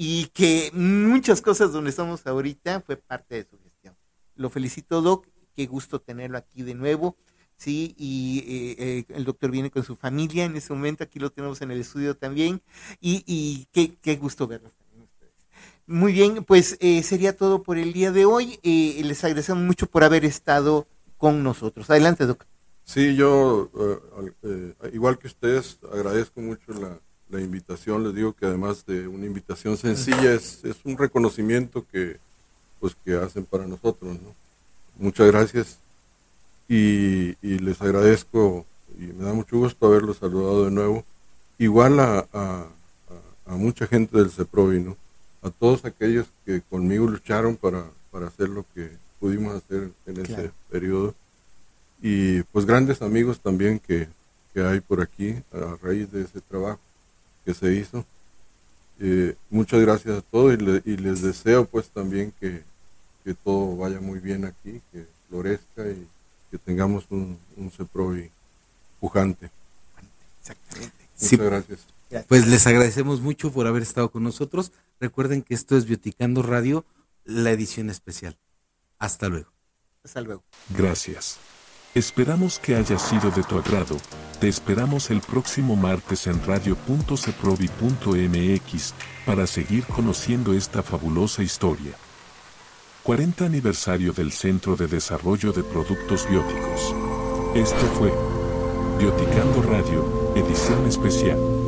y que muchas cosas donde estamos ahorita fue parte de su gestión. Lo felicito, Doc, qué gusto tenerlo aquí de nuevo. Sí, y el doctor viene con su familia en ese momento, aquí lo tenemos en el estudio también, y qué gusto verlos también ustedes. Muy bien, pues sería todo por el día de hoy. Les agradecemos mucho por haber estado con nosotros. Adelante, Doc.
Sí, yo, igual que ustedes, agradezco mucho la invitación. Les digo que además de una invitación sencilla, es un reconocimiento que hacen para nosotros, ¿no? Muchas gracias. Y les agradezco y me da mucho gusto haberlos saludado de nuevo. Igual a mucha gente del CEPROVI, ¿no? A todos aquellos que conmigo lucharon para hacer lo que pudimos hacer en ese periodo. Y pues grandes amigos también que hay por aquí a raíz de ese trabajo que se hizo. Muchas gracias a todos y les deseo pues también que todo vaya muy bien aquí, que florezca y que tengamos un CEPROVI pujante.
Exactamente.
Muchas gracias.
Pues les agradecemos mucho por haber estado con nosotros. Recuerden que esto es Bioticando Radio, la edición especial. Hasta luego.
Hasta luego.
Gracias. Esperamos que haya sido de tu agrado. Te esperamos el próximo martes en radio.ceprovi.mx para seguir conociendo esta fabulosa historia. 40 aniversario del Centro de Desarrollo de Productos Bióticos. Esto fue Bioticando Radio, edición especial.